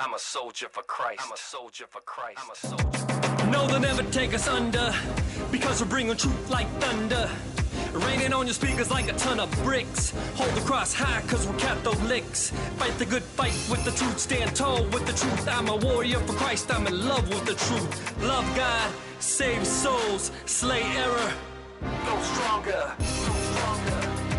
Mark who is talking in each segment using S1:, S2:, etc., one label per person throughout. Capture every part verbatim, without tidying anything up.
S1: I'm a soldier for Christ. I'm a soldier for Christ. I'm a soldier. No, they'll never take us under, because we're bringing truth like thunder. Raining on your speakers like a ton of bricks. Hold the cross high, cause we're Catholics. Fight the good fight with the truth. Stand tall with the truth. I'm a warrior for Christ. I'm in love with the truth. Love God, save souls, slay error. Go stronger. Go stronger.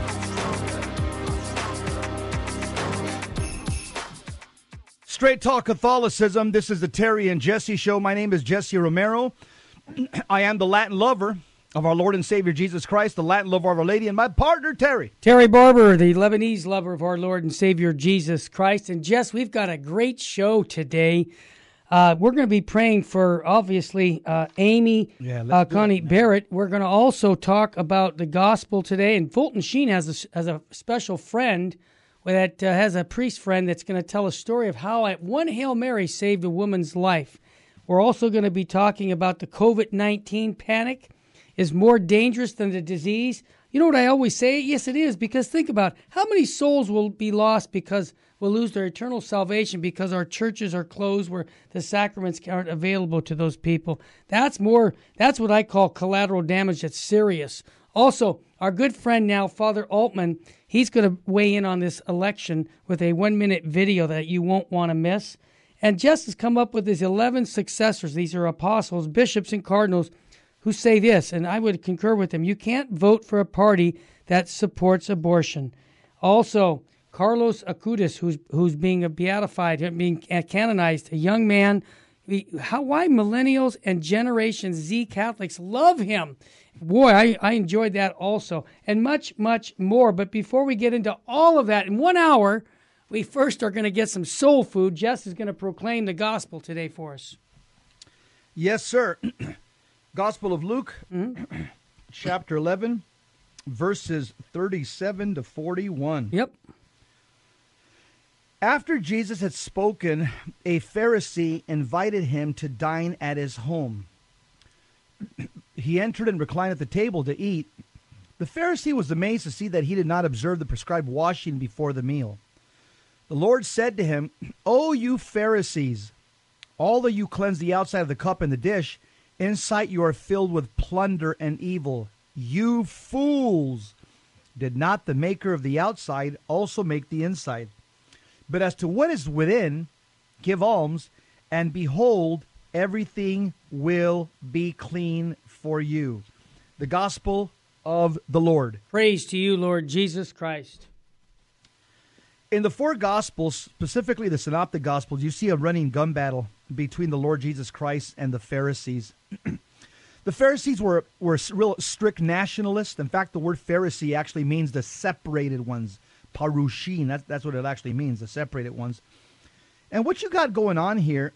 S2: Straight Talk Catholicism. This is the Terry and Jesse Show. My name is Jesse Romero. I am the Latin lover of our Lord and Savior Jesus Christ, the Latin lover of Our Lady, and my partner, Terry.
S3: Terry Barber, the Lebanese lover of our Lord and Savior Jesus Christ. And Jess, we've got a great show today. Uh, we're going to be praying for, obviously, uh, Amy
S2: yeah,
S3: uh, Connie Barrett. We're going to also talk about the gospel today. And Fulton Sheen has a, has a special friend that uh, has a priest friend that's going to tell a story of how one Hail Mary saved a woman's life. We're also going to be talking about the covid nineteen panic is more dangerous than the disease. You know what I always say? Yes, it is, because think about it. How many souls will be lost because we'll lose their eternal salvation because our churches are closed where the sacraments aren't available to those people. That's more, that's what I call collateral damage that's serious. Also, our good friend now, Father Altman, he's going to weigh in on this election with a one-minute video that you won't want to miss. And Jess has come up with his eleven successors. These are apostles, bishops, and cardinals who say this, and I would concur with them. You can't vote for a party that supports abortion. Also, Carlos Acutis, who's who's being beatified, being canonized, a young man. How, why millennials and Generation Z Catholics love him. Boy, I, I enjoyed that also, and much, much more. But before we get into all of that, in one hour, we first are going to get some soul food. Jess is going to proclaim the gospel today for us.
S2: Yes, sir. Gospel of Luke, mm-hmm. chapter eleven, verses thirty-seven to forty-one.
S3: Yep.
S2: After Jesus had spoken, a Pharisee invited him to dine at his home. He entered and reclined at the table to eat. The Pharisee was amazed to see that he did not observe the prescribed washing before the meal. The Lord said to him, "O you Pharisees, although you cleanse the outside of the cup and the dish, inside you are filled with plunder and evil. You fools! Did not the maker of the outside also make the inside? But as to what is within, give alms, and behold, everything will be clean for you." The gospel of the Lord.
S3: Praise to you, Lord Jesus Christ.
S2: In the four gospels, specifically the synoptic gospels, you see a running gun battle between the Lord Jesus Christ and the Pharisees. The Pharisees were, were real strict nationalists. In fact, the word Pharisee actually means the separated ones. Parushin, that's, that's what it actually means, the separated ones. And what you got going on here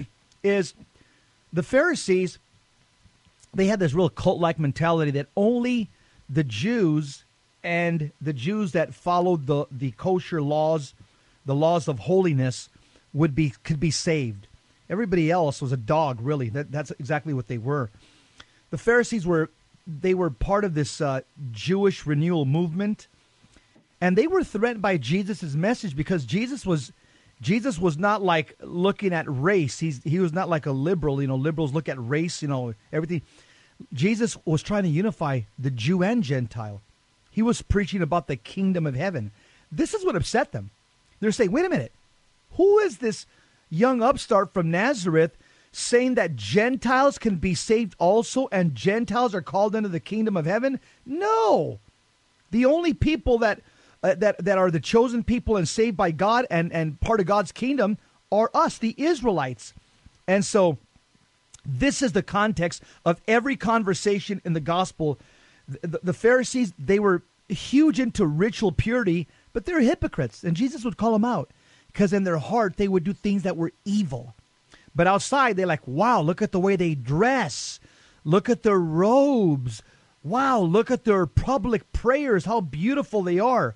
S2: is the Pharisees, they had this real cult-like mentality that only the Jews and the Jews that followed the, the kosher laws, the laws of holiness, would be could be saved. Everybody else was a dog, really. That, that's exactly what they were. The Pharisees were, they were part of this uh, Jewish renewal movement. And they were threatened by Jesus' message because Jesus was Jesus was not like looking at race. He's he was not like a liberal. You know, liberals look at race, you know, everything. Jesus was trying to unify the Jew and Gentile. He was preaching about the kingdom of heaven. This is what upset them. They're saying, wait a minute, who is this young upstart from Nazareth saying that Gentiles can be saved also and Gentiles are called into the kingdom of heaven? No. The only people that Uh, that that are the chosen people and saved by God and, and part of God's kingdom are us, the Israelites. And so this is the context of every conversation in the gospel. The, the Pharisees, they were huge into ritual purity, but they're hypocrites. And Jesus would call them out because in their heart, they would do things that were evil. But outside, they're like, wow, look at the way they dress. Look at their robes. Wow, look at their public prayers, how beautiful they are.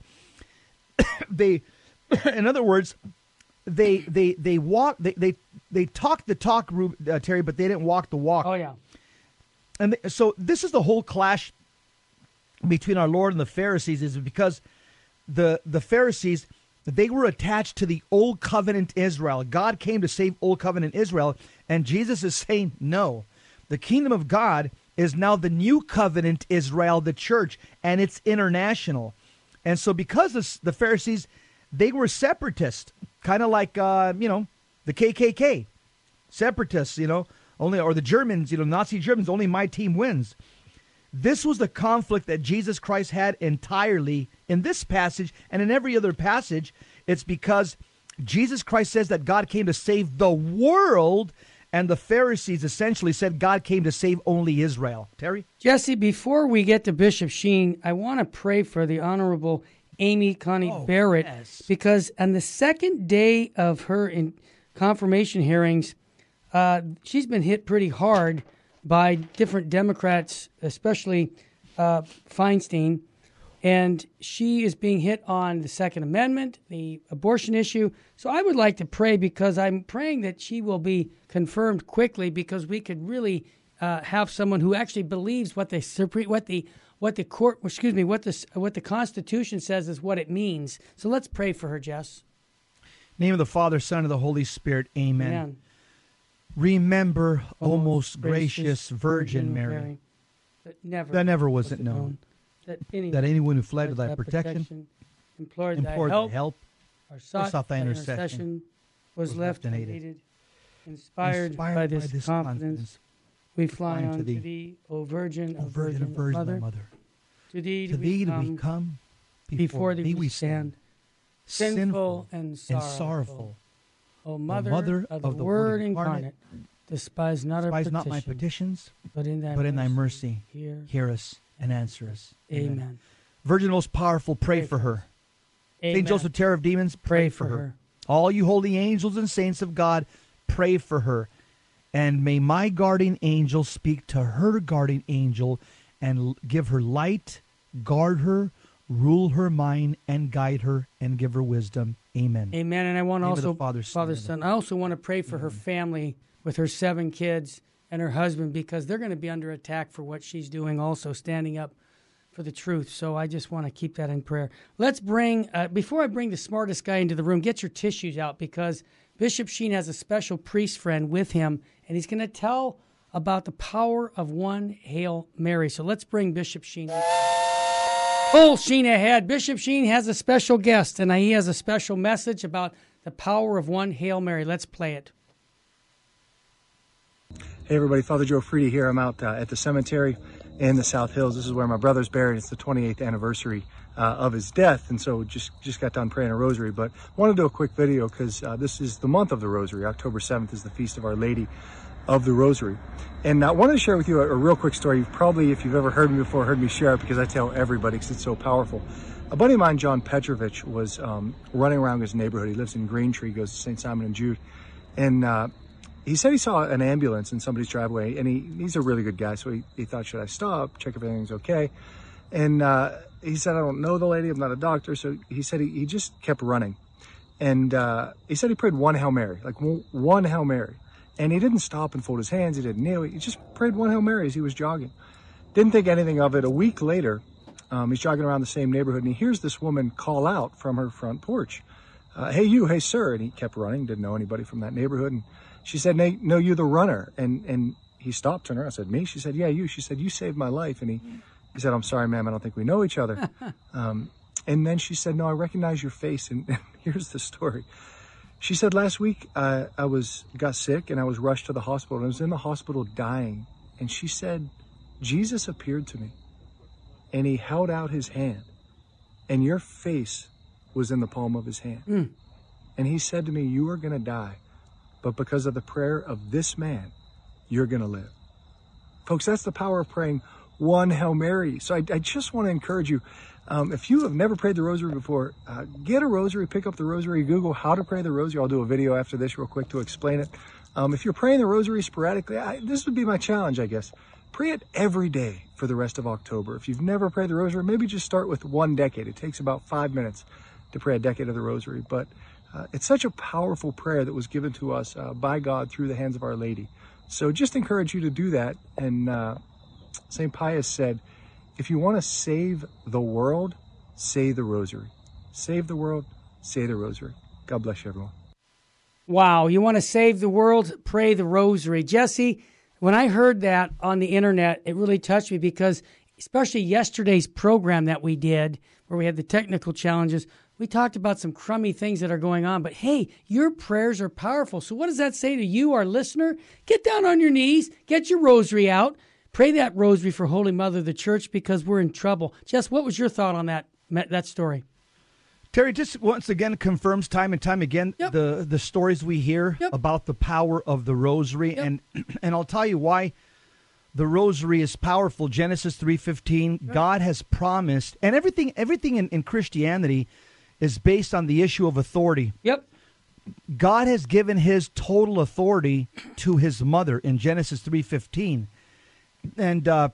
S2: They, in other words, they they they walk they they, they talk the talk, uh, Terry, but they didn't walk the walk.
S3: Oh yeah,
S2: and they, so this is the whole clash between our Lord and the Pharisees, is because the the Pharisees, they were attached to the Old Covenant Israel. God came to save Old Covenant Israel, and Jesus is saying, no, the kingdom of God is now the New Covenant Israel, the church, and it's international. And so because of the Pharisees, they were separatists, kind of like, uh, you know, the K K K, separatists, you know, only, or the Germans, you know, Nazi Germans, only my team wins. This was the conflict that Jesus Christ had entirely in this passage and in every other passage. It's because Jesus Christ says that God came to save the world, and the Pharisees essentially said God came to save only Israel. Terry?
S3: Jesse, before we get to Bishop Sheen, I want to pray for the Honorable Amy Coney
S2: Oh,
S3: Barrett,
S2: yes.
S3: because on the second day of her in confirmation hearings, uh, she's been hit pretty hard by different Democrats, especially uh, Feinstein, and she is being hit on the Second Amendment, the abortion issue. So I would like to pray, because I'm praying that she will be confirmed quickly, because we could really uh, have someone who actually believes what the Supreme, what the what the court, excuse me, what the what the Constitution says is what it means. So let's pray for her, Jess.
S2: Name of the Father, Son, and the Holy Spirit. Amen.
S3: Amen.
S2: Remember, O
S3: O
S2: most gracious Virgin Mary,
S3: that never,
S2: that never was it known,
S3: that anyone,
S2: that anyone who fled to
S3: fled
S2: thy protection,
S3: implored,
S2: implored
S3: thy help,
S2: thy help,
S3: or sought,
S2: sought thy
S3: thy
S2: intercession,
S3: intercession, was,
S2: was
S3: left
S2: left unaided.
S3: unaided. Inspired,
S2: inspired
S3: by this, confidence,
S2: confidence,
S3: we fly
S2: fly
S3: on
S2: unto
S3: to
S2: thee,
S3: thee, O Virgin,
S2: O
S3: O
S2: Virgin,
S3: Virgin,
S2: of Virgin,
S3: Mother.
S2: thy Mother.
S3: To thee
S2: To
S3: do
S2: thee
S3: we
S2: do
S3: come,
S2: we come,
S3: before thee we stand, sinful and
S2: and
S3: sorrowful.
S2: sorrowful.
S3: O Mother,
S2: Mother
S3: of the,
S2: of the
S3: Word
S2: Word
S3: incarnate,
S2: incarnate,
S3: despise not our
S2: Despise
S3: petition,
S2: not my petitions,
S3: but in thy
S2: but in thy
S3: mercy,
S2: mercy
S3: hear.
S2: hear us and answer us.
S3: Amen.
S2: Virgin most powerful, pray,
S3: Pray
S2: for
S3: for
S2: her.
S3: Amen.
S2: Saint Joseph, terror of demons, pray, for her. All you holy angels and saints of God, pray for her. And may my guardian angel speak to her guardian angel and l- give her light, guard her, rule her mind, and guide her, and give her wisdom. Amen.
S3: Amen. And I want
S2: Name of
S3: also,
S2: the Father, Son,
S3: Father,
S2: and the
S3: Son, I also want to pray for her family with her seven kids and her husband, because they're going to be under attack for what she's doing, also standing up for the truth. So I just want to keep that in prayer. Let's bring, uh, before I bring the smartest guy into the room, get your tissues out, because Bishop Sheen has a special priest friend with him, and he's going to tell about the power of one Hail Mary. So let's bring Bishop Sheen. Full Sheen ahead. Bishop Sheen has a special guest, and he has a special message about the power of one Hail Mary. Let's play it.
S4: Hey everybody, Father Joe Friede here. I'm out uh, at the cemetery in the South Hills. This is where my brother's buried. It's the twenty-eighth anniversary uh, of his death, and so just just got done praying a rosary. But wanted to do a quick video because uh, this is the month of the rosary. October seventh is the Feast of Our Lady of the Rosary. And I wanted to share with you a, a real quick story. You've probably, if you've ever heard me before, heard me share it, because I tell everybody because it's so powerful. A buddy of mine, John Petrovich, was um, running around his neighborhood. He lives in Green Tree, goes to Saint Simon and Jude. And uh, he said he saw an ambulance in somebody's driveway, and he, he's a really good guy, so he, he thought, should I stop, check if everything's okay? And uh, he said, I don't know the lady, I'm not a doctor, so he said he, he just kept running. And uh, he said he prayed one Hail Mary, like one Hail Mary. And he didn't stop and fold his hands, he didn't kneel, he just prayed one Hail Mary as he was jogging. Didn't think anything of it. A week later, um, he's jogging around the same neighborhood, and he hears this woman call out from her front porch, uh, hey you, hey sir, and he kept running, didn't know anybody from that neighborhood, and she said, no, no, you the runner, and and he stopped, turned around, I said, me? She said, yeah, you. She said, you saved my life, and he, he said, I'm sorry, ma'am, I don't think we know each other. um, and then she said, no, I recognize your face, and, and here's the story. She said, last week uh, I was got sick and I was rushed to the hospital, and I was in the hospital dying, and she said, Jesus appeared to me, and he held out his hand, and your face was in the palm of his hand. Mm. And he said to me, you are going to die, but because of the prayer of this man, you're going to live. Folks, that's the power of praying one Hail Mary. So I, I just want to encourage you, um, if you have never prayed the rosary before, uh, get a rosary, pick up the rosary, Google how to pray the rosary. I'll do a video after this real quick to explain it. Um, if you're praying the rosary sporadically, I, this would be my challenge, I guess. Pray it every day for the rest of October. If you've never prayed the rosary, maybe just start with one decade. It takes about five minutes to pray a decade of the rosary, but uh, it's such a powerful prayer that was given to us uh, by God through the hands of Our Lady. So just encourage you to do that. And uh, Saint Pius said, if you want to save the world, say the rosary. Save the world, say the rosary. God bless you, everyone.
S3: Wow, you want to save the world? Pray the rosary. Jesse, when I heard that on the internet, it really touched me because especially yesterday's program that we did where we had the technical challenges, we talked about some crummy things that are going on. But hey, your prayers are powerful. So what does that say to you, our listener? Get down on your knees, get your rosary out, pray that rosary for Holy Mother of the Church because we're in trouble. Jess, what was your thought on that, that story?
S2: Terry, just once again confirms time and time again
S3: yep.
S2: the, the stories we hear
S3: yep.
S2: about the power of the rosary.
S3: Yep.
S2: And and I'll tell you why the rosary is powerful. Genesis three fifteen, right. God has promised, and everything everything in, in Christianity is based on the issue of authority.
S3: Yep.
S2: God has given his total authority to his mother in Genesis three fifteen. And uh,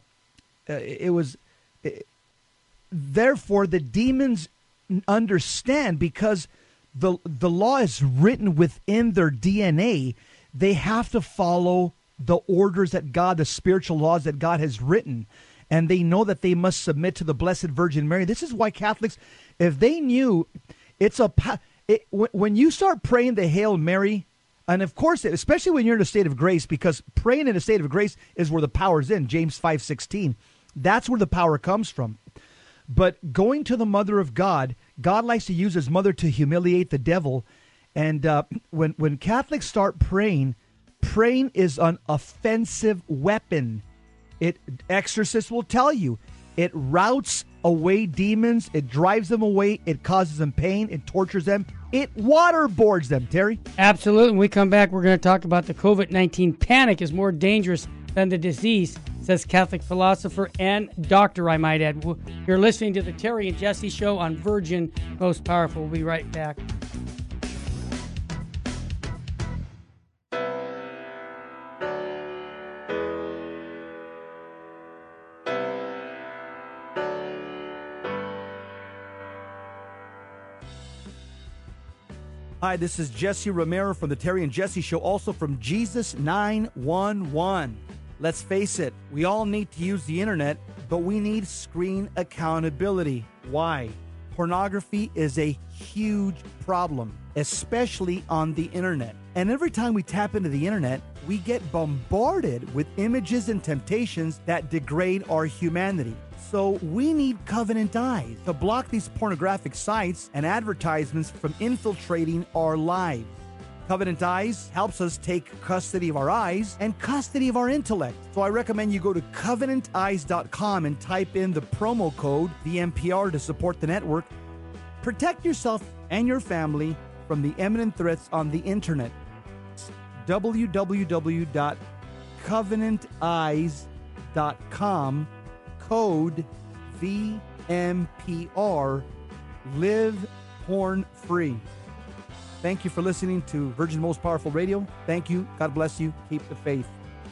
S2: it was, it, therefore, the demons understand because the the law is written within their D N A. They have to follow the orders that God, the spiritual laws that God has written, and they know that they must submit to the Blessed Virgin Mary. This is why Catholics, if they knew, it's a it, when you start praying the Hail Mary, and of course, especially when you're in a state of grace, because praying in a state of grace is where the power is in. James five sixteen, that's where the power comes from. But going to the Mother of God, God likes to use his mother to humiliate the devil. And uh, when, when Catholics start praying, praying is an offensive weapon. It exorcists will tell you. It routs away demons. It drives them away. It causes them pain. It tortures them. It waterboards them, Terry.
S3: Absolutely. When we come back, we're going to talk about the covid nineteen panic is more dangerous than the disease, says Catholic philosopher and doctor, I might add. You're listening to the Terry and Jesse Show on Virgin Most Powerful. We'll be right back.
S2: Hi, this is Jesse Romero from the Terry and Jesse Show, also from Jesus nine one one. Let's face it, we all need to use the internet, but we need screen accountability. Why? Pornography is a huge problem, especially on the internet. And every time we tap into the internet, we get bombarded with images and temptations that degrade our humanity. So we need Covenant Eyes to block these pornographic sites and advertisements from infiltrating our lives. Covenant Eyes helps us take custody of our eyes and custody of our intellect. So I recommend you go to covenant eyes dot com and type in the promo code V M P R to support the network. Protect yourself and your family from the imminent threats on the internet. w w w dot covenant eyes dot com, code V M P R, live porn free. Thank you for listening to Virgin Most Powerful Radio. Thank you. God bless you. Keep the faith.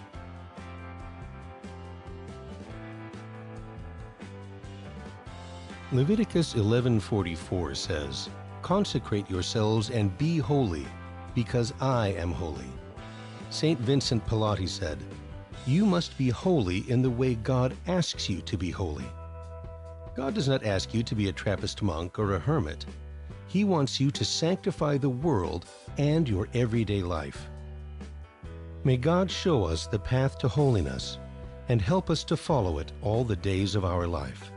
S5: Leviticus eleven forty-four says, "Consecrate yourselves and be holy, because I am holy." Saint Vincent Pallotti said, "You must be holy in the way God asks you to be holy." God does not ask you to be a Trappist monk or a hermit. He wants you to sanctify the world and your everyday life. May God show us the path to holiness and help us to follow it all the days of our life.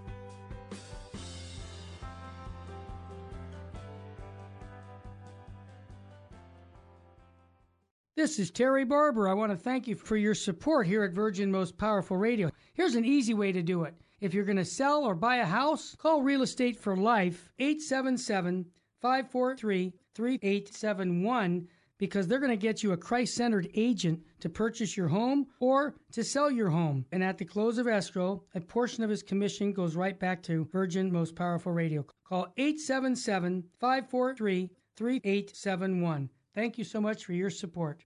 S3: This is Terry Barber. I want to thank you for your support here at Virgin Most Powerful Radio. Here's an easy way to do it. If you're going to sell or buy a house, call Real Estate for Life, eight seven seven, five four three, three eight seven one, because they're going to get you a Christ-centered agent to purchase your home or to sell your home. And at the close of escrow, a portion of his commission goes right back to Virgin Most Powerful Radio. Call eight seven seven, five four three, three eight seven one. Thank you so much for your support.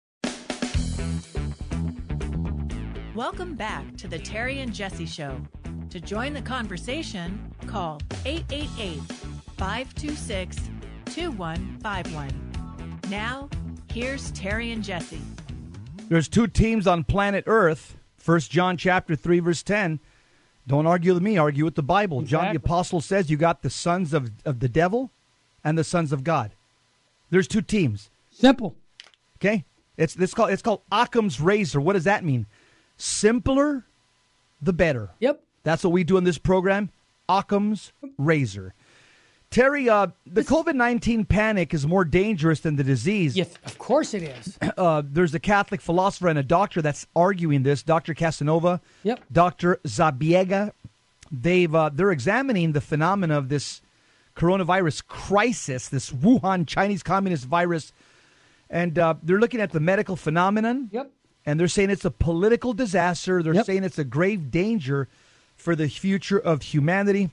S6: Welcome back to the Terry and Jesse Show. To join the conversation, call eight eight eight, five two six, two one five one. Now, here's Terry and Jesse.
S2: There's two teams on planet Earth. First John chapter three, verse ten. Don't argue with me, argue with the Bible.
S3: Exactly.
S2: John the Apostle says you got the sons of, of the devil and the sons of God. There's two teams.
S3: Simple.
S2: Okay? It's it's called it's called Occam's razor. What does that mean? Simpler, the better.
S3: Yep.
S2: That's what we do in this program. Occam's razor. Terry, uh, the COVID nineteen panic is more dangerous than the disease.
S3: Yes, of course it is.
S2: Uh, there's a Catholic philosopher and a doctor that's arguing this, Doctor Casanova,
S3: Yep.
S2: Doctor Zabiega. They've, uh, they're examining the phenomena of this coronavirus crisis, this Wuhan Chinese Communist virus, and uh, they're looking at the medical phenomenon,
S3: Yep.
S2: and they're saying it's a political disaster. They're
S3: Yep.
S2: saying it's a grave danger for the future of humanity.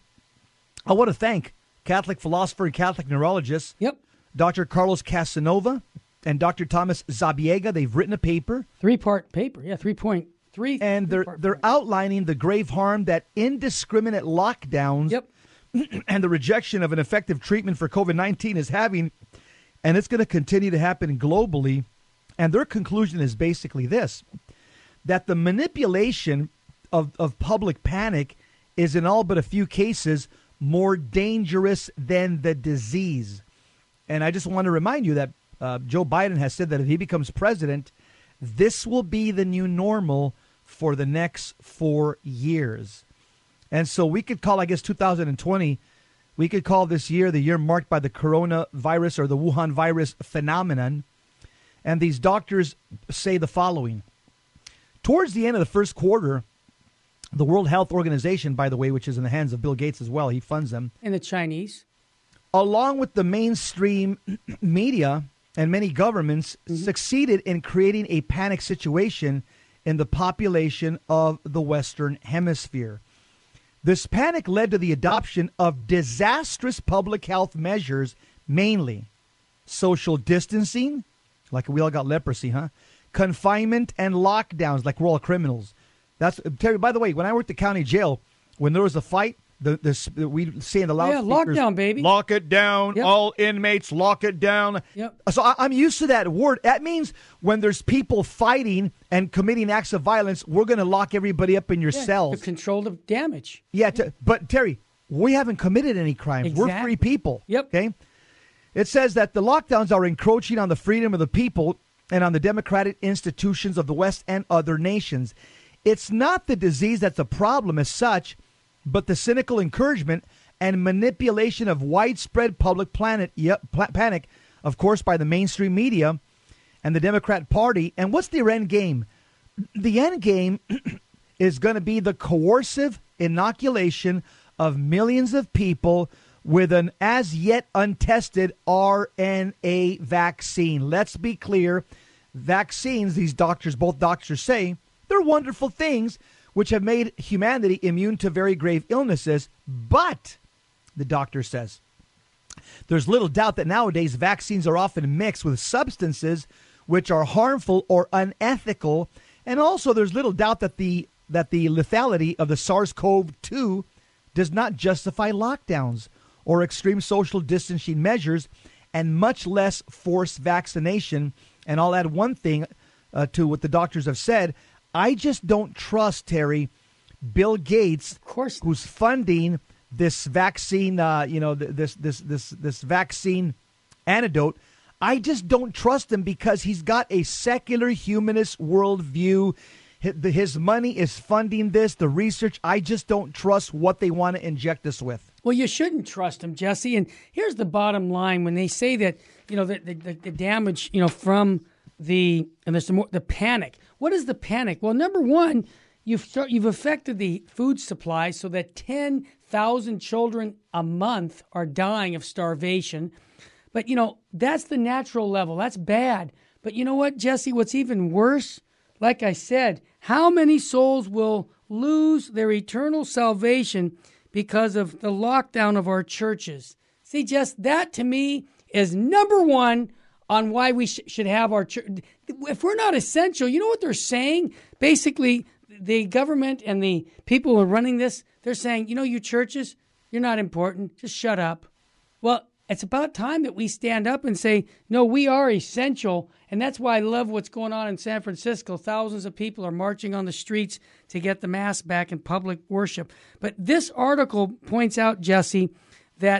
S2: I want to thank Catholic philosopher and Catholic neurologist,
S3: Yep.
S2: Doctor Carlos Casanova and Doctor Thomas Zabiega. They've written a paper,
S3: Three-part paper. Yeah, three point three.
S2: and they're
S3: three-part
S2: they're
S3: paper.
S2: outlining the grave harm that indiscriminate lockdowns
S3: Yep.
S2: and the rejection of an effective treatment for COVID nineteen is having, and it's going to continue to happen globally. And their conclusion is basically this, that the manipulation of, of public panic is in all but a few cases more dangerous than the disease. And I just want to remind you that uh, Joe Biden has said that if he becomes president, this will be the new normal for the next four years. And so we could call, I guess, two thousand twenty, we could call this year the year marked by the coronavirus or the Wuhan virus phenomenon. And these doctors say the following. Towards the end of the first quarter, the World Health Organization, by the way, which is in the hands of Bill Gates as well, he funds them,
S3: And the Chinese.
S2: along with the mainstream media and many governments,
S3: Mm-hmm.
S2: succeeded in creating a panic situation in the population of the Western Hemisphere. This panic led to the adoption of disastrous public health measures, mainly social distancing, like we all got leprosy, huh? Confinement and lockdowns, like we're all criminals. That's Terry. By the way, when I worked at county jail, when there was a fight, the the we say in the
S3: Yeah,
S2: loudspeakers,
S3: lockdown, baby.
S2: lock it down,
S3: Yep.
S2: all inmates, lock it down.
S3: Yep.
S2: So I, I'm used to that word. That means when there's people fighting and committing acts of violence, we're going to lock everybody up in your
S3: Yeah,
S2: cells.
S3: to control the damage.
S2: Yeah, t- but Terry, we haven't committed any crimes. We're
S3: Exactly.
S2: free people.
S3: Yep.
S2: Okay. It says that the lockdowns are encroaching on the freedom of the people and on the democratic institutions of the West and other nations. It's not the disease that's a problem as such, but the cynical encouragement and manipulation of widespread public planet, yep, pla- panic, of course, by the mainstream media and the Democrat Party. And what's their end game? The end game is going to be the coercive inoculation of millions of people with an as yet untested R N A vaccine. Let's be clear. Vaccines, these doctors, both doctors say, they're wonderful things which have made humanity immune to very grave illnesses. But, the doctor says, there's little doubt that nowadays vaccines are often mixed with substances which are harmful or unethical. And also there's little doubt that the that the lethality of the SARS-C o V two does not justify lockdowns or extreme social distancing measures, and much less forced vaccination. And I'll add one thing uh, to what the doctors have said. I just don't trust, Terry, Bill Gates,
S3: Of course.
S2: who's funding this vaccine, uh, you know, th- this this this this vaccine antidote. I just don't trust him because he's got a secular humanist worldview. His, his money is funding this, the research. I just don't trust what they want to inject us with.
S3: Well, you shouldn't trust them, Jesse. And here's the bottom line: when they say that, you know, the the, the, the damage, you know, from the and there's some more, the panic. What is the panic? Well, number one, you've start, you've affected the food supply so that ten thousand children a month are dying of starvation. But you know, that's the natural level. That's bad. But you know what, Jesse? What's even worse? Like I said, how many souls will lose their eternal salvation because of the lockdown of our churches? See, just that to me is number one on why we sh- should have our church. If we're not essential, you know what they're saying? Basically, the government and the people who are running this, they're saying, you know, you churches, you're not important. Just shut up. Well, it's about time that we stand up and say, no, we are essential. And that's why I love what's going on in San Francisco. Thousands of people are marching on the streets to get the mass back in public worship. But this article points out, Jesse, that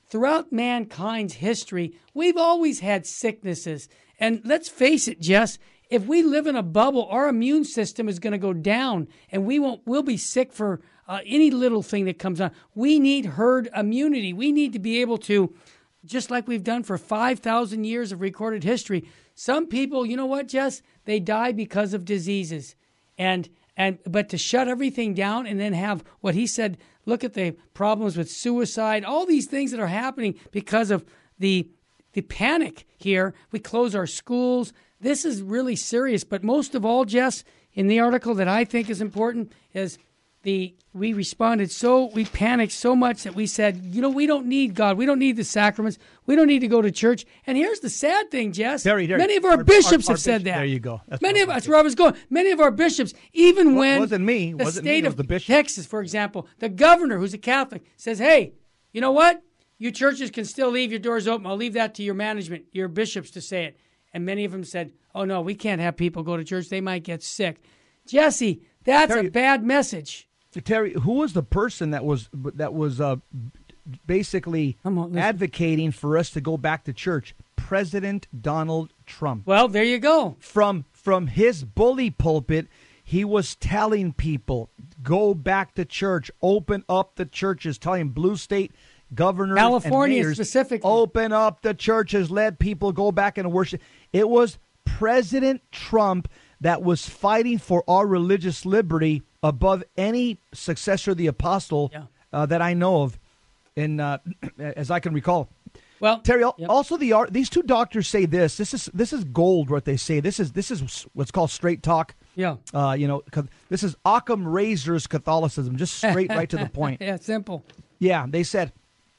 S3: throughout mankind's history, we've always had sicknesses. And let's face it, Jess, if we live in a bubble, our immune system is going to go down, and we won't. We'll be sick for uh, any little thing that comes on. We need herd immunity. We need to be able to, just like we've done for five thousand years of recorded history. Some people, you know what, Jess? They die because of diseases, and and but to shut everything down and then have what he said. Look at the problems with suicide. All these things that are happening because of the the panic here. We close our schools. This is really serious. But most of all, Jess, in the article that I think is important is the we responded so, we panicked so much that we said, you know, we don't need God. We don't need the sacraments. We don't need to go to church. And here's the sad thing, Jess.
S2: Terry, Terry,
S3: Many of our,
S2: our
S3: bishops
S2: our, our
S3: have said
S2: bishop,
S3: that.
S2: There you go. That's
S3: Many of that's where I was going. Many of our bishops, even
S2: well,
S3: when
S2: wasn't me.
S3: the
S2: wasn't
S3: state
S2: me. It was
S3: of
S2: the bishop.
S3: Texas, for example, the governor, who's a Catholic, says, hey, you know what? You churches can still leave your doors open. I'll leave that to your management, your bishops to say it. And many of them said, oh, no, we can't have people go to church. They might get sick. Jesse, that's
S2: Terry,
S3: a bad message.
S2: Terry, who was the person that was that was uh, basically
S3: on,
S2: advocating for us to go back to church? President Donald Trump.
S3: Well, there you go.
S2: From from his bully pulpit, he was telling people, go back to church, open up the churches, telling blue state governors
S3: California
S2: and mayors,
S3: specifically,
S2: open up the churches, let people go back and worship. It was President Trump that was fighting for our religious liberty above any successor of the apostle
S3: yeah.
S2: uh, that I know of, in uh, as I can recall.
S3: Well,
S2: Terry,
S3: yep.
S2: also the art. These two doctors say this. This is this is gold. What they say. This is this is what's called straight talk.
S3: Yeah.
S2: Uh, you know, this is Occam Razor's Catholicism, just straight right to the point.
S3: Yeah, simple.
S2: Yeah, they said.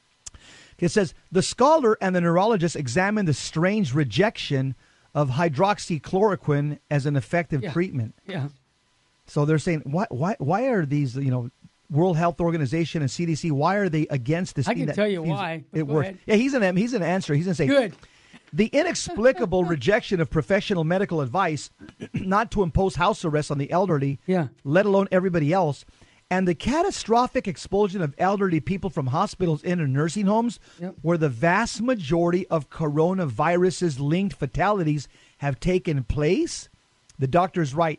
S2: It says the scholar and the neurologist examined the strange rejection of hydroxychloroquine as an effective
S3: yeah.
S2: treatment.
S3: Yeah.
S2: So they're saying, why, why, why are these, you know, World Health Organization and C D C, why are they against this?
S3: I
S2: thing
S3: can
S2: that
S3: tell you
S2: seems-
S3: why.
S2: It
S3: Go
S2: works.
S3: ahead.
S2: Yeah, he's an he's an answer. He's going to say,
S3: good.
S2: The inexplicable rejection of professional medical advice, not to impose house arrest on the elderly,
S3: yeah.
S2: let alone everybody else, and the catastrophic expulsion of elderly people from hospitals into nursing homes,
S3: yep.
S2: where the vast majority of coronaviruses-linked fatalities have taken place. The doctor's right.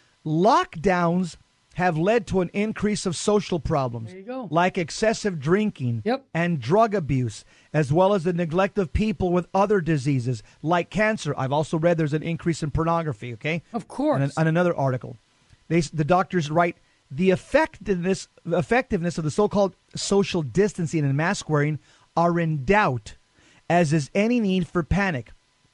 S2: Lockdowns have led to an increase of social problems,
S3: there you go.
S2: like excessive drinking
S3: yep.
S2: and drug abuse, as well as the neglect of people with other diseases like cancer. I've also read there's an increase in pornography, okay?
S3: Of course.
S2: On, on another article. They, the doctors write, the effectiveness, effectiveness of the so-called social distancing and mask wearing are in doubt, as is any need for panic.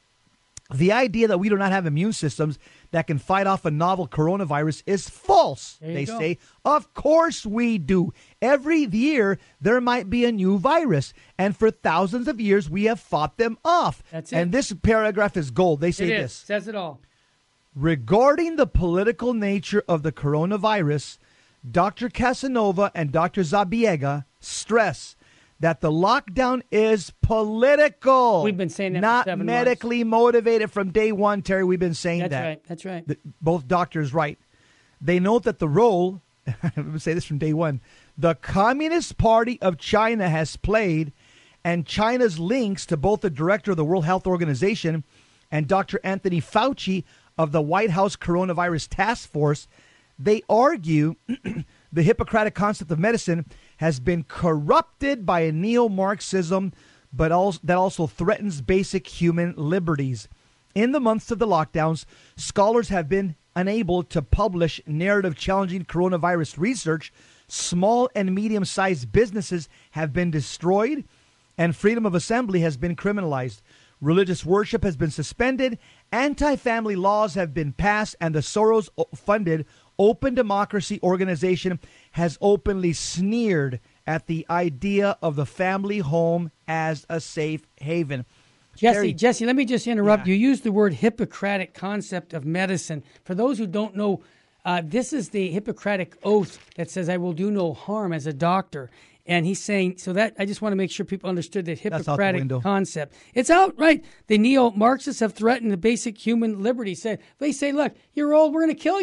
S2: The idea that we do not have immune systems that can fight off a novel coronavirus is false, they
S3: go.
S2: say. Of course we do. Every year there might be a new virus, and for thousands of years we have fought them off.
S3: That's it.
S2: And this paragraph is gold. They say
S3: it is.
S2: this.
S3: Says it all.
S2: Regarding the political nature of the coronavirus, Doctor Casanova and Doctor Zabiega stress that the lockdown is political.
S3: We've been saying that
S2: not
S3: for seven
S2: medically
S3: months.
S2: motivated from day one, Terry. We've been saying
S3: That's
S2: that.
S3: right. That's right.
S2: The, both doctors right. They note that the role, I'm going to say this from day one, the Communist Party of China has played, and China's links to both the director of the World Health Organization and Doctor Anthony Fauci of the White House Coronavirus Task Force, they argue the Hippocratic concept of medicine has been corrupted by a neo-Marxism, but also, that also threatens basic human liberties. In the months of the lockdowns, scholars have been unable to publish narrative-challenging coronavirus research. Small and medium-sized businesses have been destroyed, and freedom of assembly has been criminalized. Religious worship has been suspended, anti-family laws have been passed, and the Soros-funded Open Democracy Organization has openly sneered at the idea of the family home as a safe haven.
S3: Jesse,
S2: Terry,
S3: Jesse, let me just interrupt.
S2: Yeah.
S3: You used the word Hippocratic concept of medicine. For those who don't know, uh, this is the Hippocratic oath that says, I will do no harm as a doctor. And he's saying, so that I just want to make sure people understood that Hippocratic concept. It's out, right? The neo-Marxists have threatened the basic human liberty. Say, they say, look, you're old, we're going to kill you.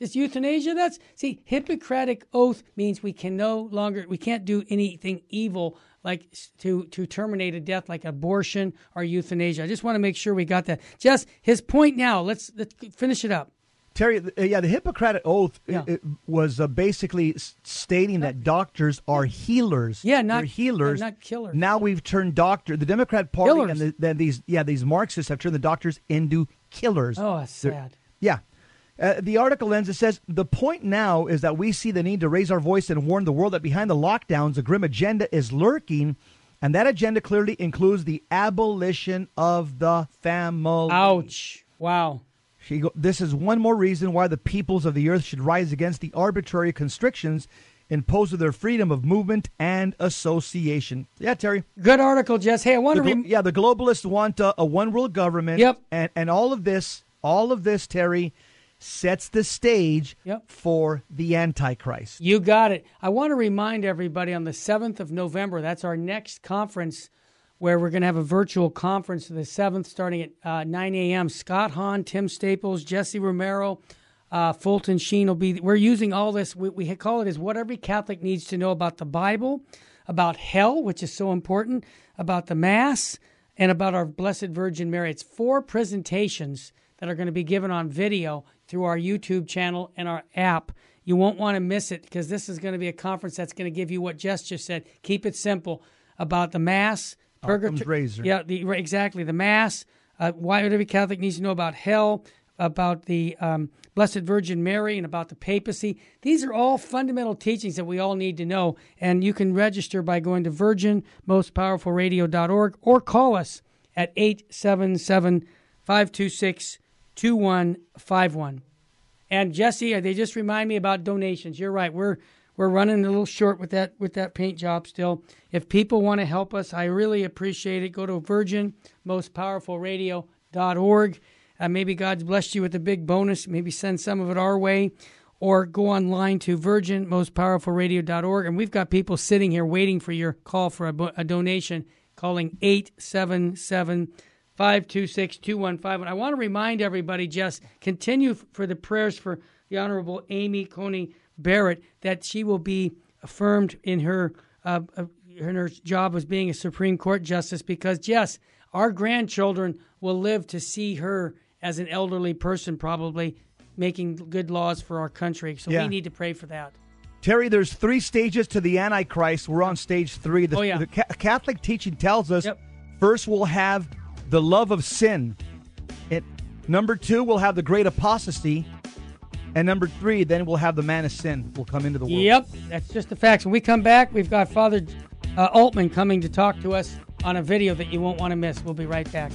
S3: This euthanasia, that's, see, Hippocratic oath means we can no longer, we can't do anything evil like to, to terminate a death like abortion or euthanasia. I just want to make sure we got that. Just his point now, let's, let's finish it up.
S2: Terry, uh, yeah, the Hippocratic Oath
S3: Yeah.
S2: it, it was uh, basically s- stating that doctors are healers.
S3: Yeah, not-
S2: They're healers,
S3: not killers.
S2: Now we've turned doctor. The Democrat Party
S3: Killers.
S2: and the, the, these, yeah, these Marxists have turned the doctors into killers.
S3: Oh, that's
S2: They're-
S3: sad.
S2: Yeah. Uh, the article ends, it says, the point now is that we see the need to raise our voice and warn the world that behind the lockdowns, a grim agenda is lurking, and that agenda clearly includes the abolition of the family.
S3: Ouch. Wow.
S2: She go, this is one more reason why the peoples of the earth should rise against the arbitrary constrictions imposed with their freedom of movement and association. Yeah, Terry.
S3: Good article, Jess. Hey, I want
S2: The
S3: to...
S2: glo-
S3: Rem-
S2: yeah, the globalists want a, a one-world government.
S3: Yep.
S2: And, and all of this, all of this, Terry, sets the stage
S3: Yep.
S2: for the Antichrist.
S3: You got it. I want to remind everybody on the seventh of November, that's our next conference where we're going to have a virtual conference the seventh starting at uh, nine a.m. Scott Hahn, Tim Staples, Jesse Romero, uh, Fulton Sheen will be. We're using all this. We, we call it as what every Catholic needs to know about the Bible, about hell, which is so important, about the Mass, and about our Blessed Virgin Mary. It's four presentations that are going to be given on video through our YouTube channel and our app. You won't want to miss it because this is going to be a conference that's going to give you what Jess just said. Keep it simple about the Mass,
S2: Occam's razor.
S3: Yeah, the, right, exactly. The Mass, uh, why every Catholic needs to know about hell, about the um, Blessed Virgin Mary, and about the papacy. These are all fundamental teachings that we all need to know. And you can register by going to virgin most powerful radio dot org or call us at eight seven seven, five two six, two one five one. And Jesse, they just remind me about donations. You're right. We're we're running a little short with that with that paint job still. If people want to help us, I really appreciate it. Go to virgin most powerful radio dot org. Uh, maybe God's blessed you with a big bonus. Maybe send some of it our way. Or go online to virgin most powerful radio dot org. And we've got people sitting here waiting for your call for a, bo- a donation, calling eight seven seven, five two six, two one five one. I want to remind everybody, just continue f- for the prayers for the Honorable Amy Coney Barrett, that she will be affirmed in her uh, uh, in her job as being a Supreme Court justice, because, yes, our grandchildren will live to see her as an elderly person, probably making good laws for our country. So
S2: Yeah.
S3: we need to pray for that.
S2: Terry, there's three stages to the Antichrist. We're on stage three. The,
S3: Oh, yeah.
S2: the Ca- Catholic teaching tells us
S3: Yep.
S2: first we'll have the love of sin. It, number two, we'll have the great apostasy. And number three, then we'll have the man of sin will come into the world.
S3: Yep, that's just the facts. When we come back, we've got Father uh, Altman coming to talk to us on a video that you won't want to miss. We'll be right back.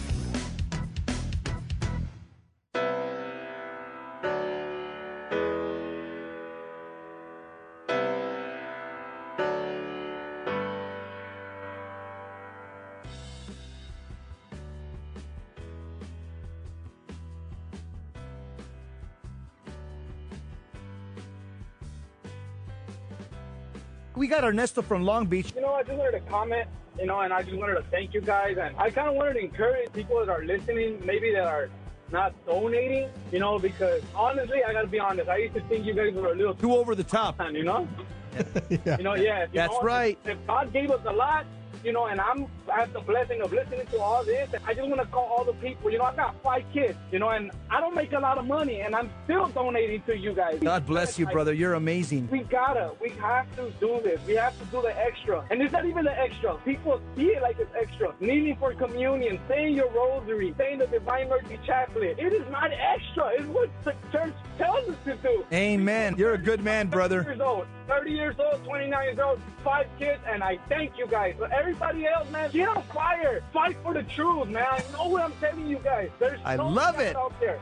S2: We got Ernesto from Long Beach.
S7: You know, I just wanted to comment, you know, and I just wanted to thank you guys. And I kind of wanted to encourage people that are listening, maybe that are not donating, you know, because honestly, I got to be honest. I used to think you guys were a little
S2: Too over the top.
S7: you know?
S2: Yeah.
S7: You know, yeah. you
S2: That's
S7: know,
S2: right.
S7: If God gave us a lot, you know, and I'm, I have the blessing of listening to all this, I just want to call all the people, you know, I got five kids, you know, and I don't make a lot of money, and I'm still donating to you guys.
S2: God bless you, brother. You're amazing.
S7: We gotta, we have to do this. We have to do the extra. And it's not even the extra. People see it like it's extra. Kneeling for communion, saying your rosary, saying the Divine Mercy Chaplet. It is not extra. It's what the church tells us to do.
S2: Amen. You're a good man, brother.
S7: thirty years old, thirty years old, twenty-nine years old, five kids, and I thank you guys. But everybody else, man, get on fire. Fight for the truth, man. I know what I'm telling you guys. There's
S2: I
S7: so
S2: love
S7: much
S2: it.
S7: out there.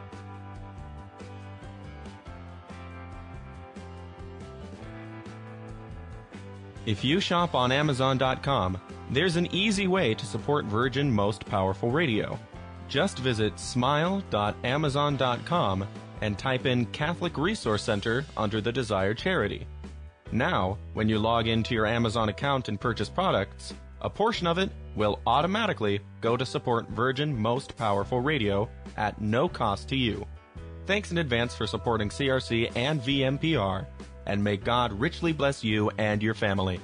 S8: If you shop on Amazon dot com, there's an easy way to support Virgin Most Powerful Radio. Just visit smile dot amazon dot com and type in Catholic Resource Center under the desired charity. Now, when you log into your Amazon account and purchase products, a portion of it will automatically go to support Virgin Most Powerful Radio at no cost to you. Thanks in advance for supporting C R C and V M P R, and may God richly bless you and your family.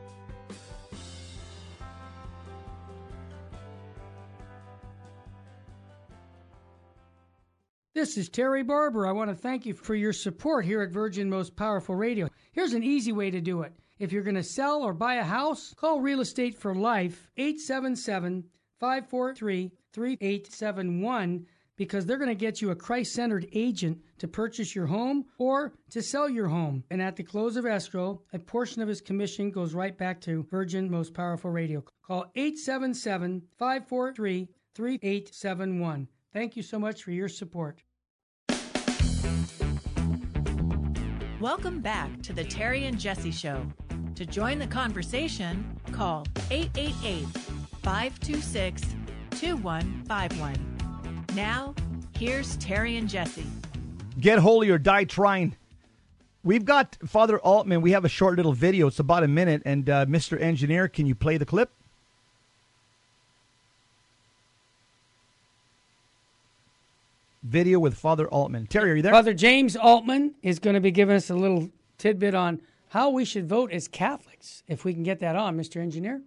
S3: This is Terry Barber. I want to thank you for your support here at Virgin Most Powerful Radio. Here's an easy way to do it. If you're going to sell or buy a house, call Real Estate for Life, eight seven seven, five four three, three eight seven one, because they're going to get you a Christ-centered agent to purchase your home or to sell your home. And at the close of escrow, a portion of his commission goes right back to Virgin Most Powerful Radio. Call eight seven seven, five four three, three eight seven one. Thank you so much for your support.
S6: Welcome back to the Terry and Jesse Show. To join the conversation, call eight eight eight, five two six, two one five one. Now, here's Terry and Jesse.
S2: Get holy or die trying. We've got Father Altman. We have a short little video. It's about a minute. And uh, Mister Engineer, can you play the clip? Video with Father Altman. Terry, are you there?
S3: Father James Altman is going to be giving us a little tidbit on how we should vote as Catholics. If we can get that on, Mister Engineer.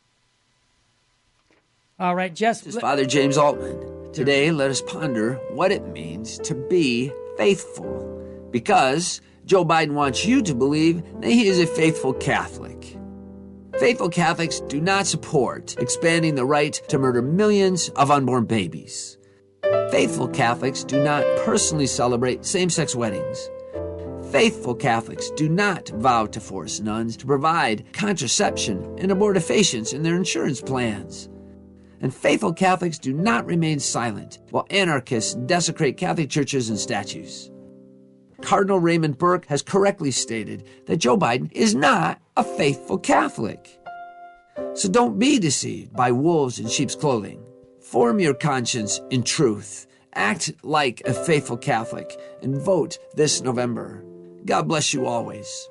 S3: All right, Jess.
S9: This is Father James Altman. Today, let us ponder what it means to be faithful. Because Joe Biden wants you to believe that he is a faithful Catholic. Faithful Catholics do not support expanding the right to murder millions of unborn babies. Faithful Catholics do not personally celebrate same-sex weddings. Faithful Catholics do not vow to force nuns to provide contraception and abortifacients in their insurance plans. And faithful Catholics do not remain silent while anarchists desecrate Catholic churches and statues. Cardinal Raymond Burke has correctly stated that Joe Biden is not a faithful Catholic. So don't be deceived by wolves in sheep's clothing. Form your conscience in truth. Act like a faithful Catholic and vote this November. God bless you always.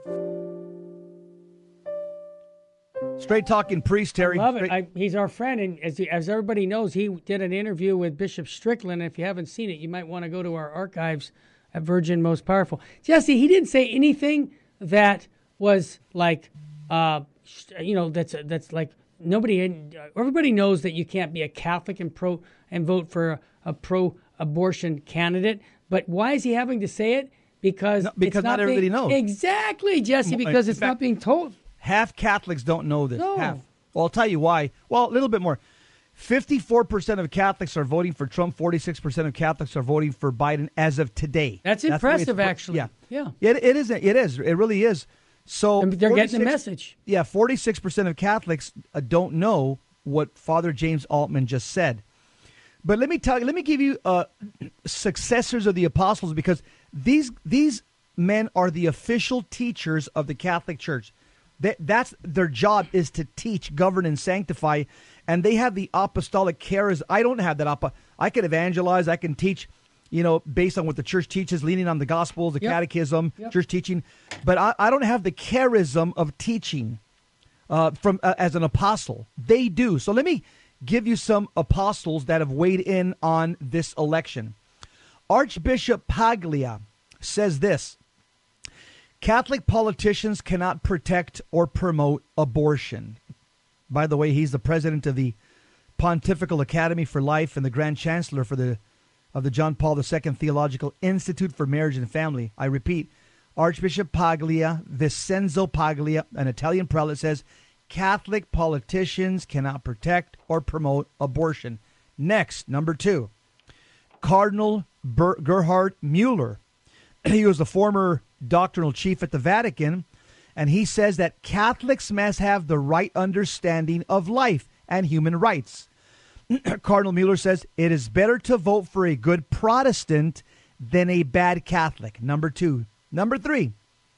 S2: Straight talking priest, Terry.
S3: I love it.
S2: Straight-
S3: I, he's our friend, and as, he, as everybody knows, he did an interview with Bishop Strickland. If you haven't seen it, you might want to go to our archives at Virgin Most Powerful. Jesse, he didn't say anything that was like, uh, you know, that's that's like nobody. Everybody knows that you can't be a Catholic and pro and vote for a, a pro-abortion candidate. But why is he having to say it? Because
S2: No, because
S3: it's
S2: not
S3: not
S2: everybody
S3: being,
S2: knows.
S3: Exactly, Jesse. Because
S2: In
S3: it's
S2: fact,
S3: not being told.
S2: Half Catholics don't know this.
S3: No.
S2: Half. Well, I'll tell you why. Well, a little bit more. fifty-four percent of Catholics are voting for Trump. forty-six percent of Catholics are voting for Biden as of today.
S3: That's
S2: the way
S3: impressive,
S2: it's-
S3: actually.
S2: Yeah.
S3: Yeah.
S2: It, it is. It is. It really is. So
S3: And they're getting the
S2: 46
S3: message.
S2: Yeah, forty-six percent of Catholics uh, don't know what Father James Altman just said. But let me tell you, let me give you uh, successors of the apostles, because these these men are the official teachers of the Catholic Church. That, that's their job, is to teach, govern, and sanctify. And they have the apostolic charism. I don't have that. Apo- I can evangelize. I can teach, you know, based on what the church teaches, leaning on the Gospels, the
S3: Yep.
S2: Catechism,
S3: Yep.
S2: church teaching. But I, I don't have the charism of teaching uh, from uh, as an apostle. They do. So let me give you some apostles that have weighed in on this election. Archbishop Paglia says this: Catholic politicians cannot protect or promote abortion. By the way, he's the president of the Pontifical Academy for Life and the Grand Chancellor for the of the John Paul the Second Theological Institute for Marriage and Family. I repeat, Archbishop Paglia, Vincenzo Paglia, an Italian prelate, says Catholic politicians cannot protect or promote abortion. Next, number two, Cardinal Ber- Gerhard Mueller. He was the former doctrinal chief at the Vatican, and he says that Catholics must have the right understanding of life and human rights. Cardinal Mueller says it is better to vote for a good Protestant than a bad Catholic. Number two. Number three,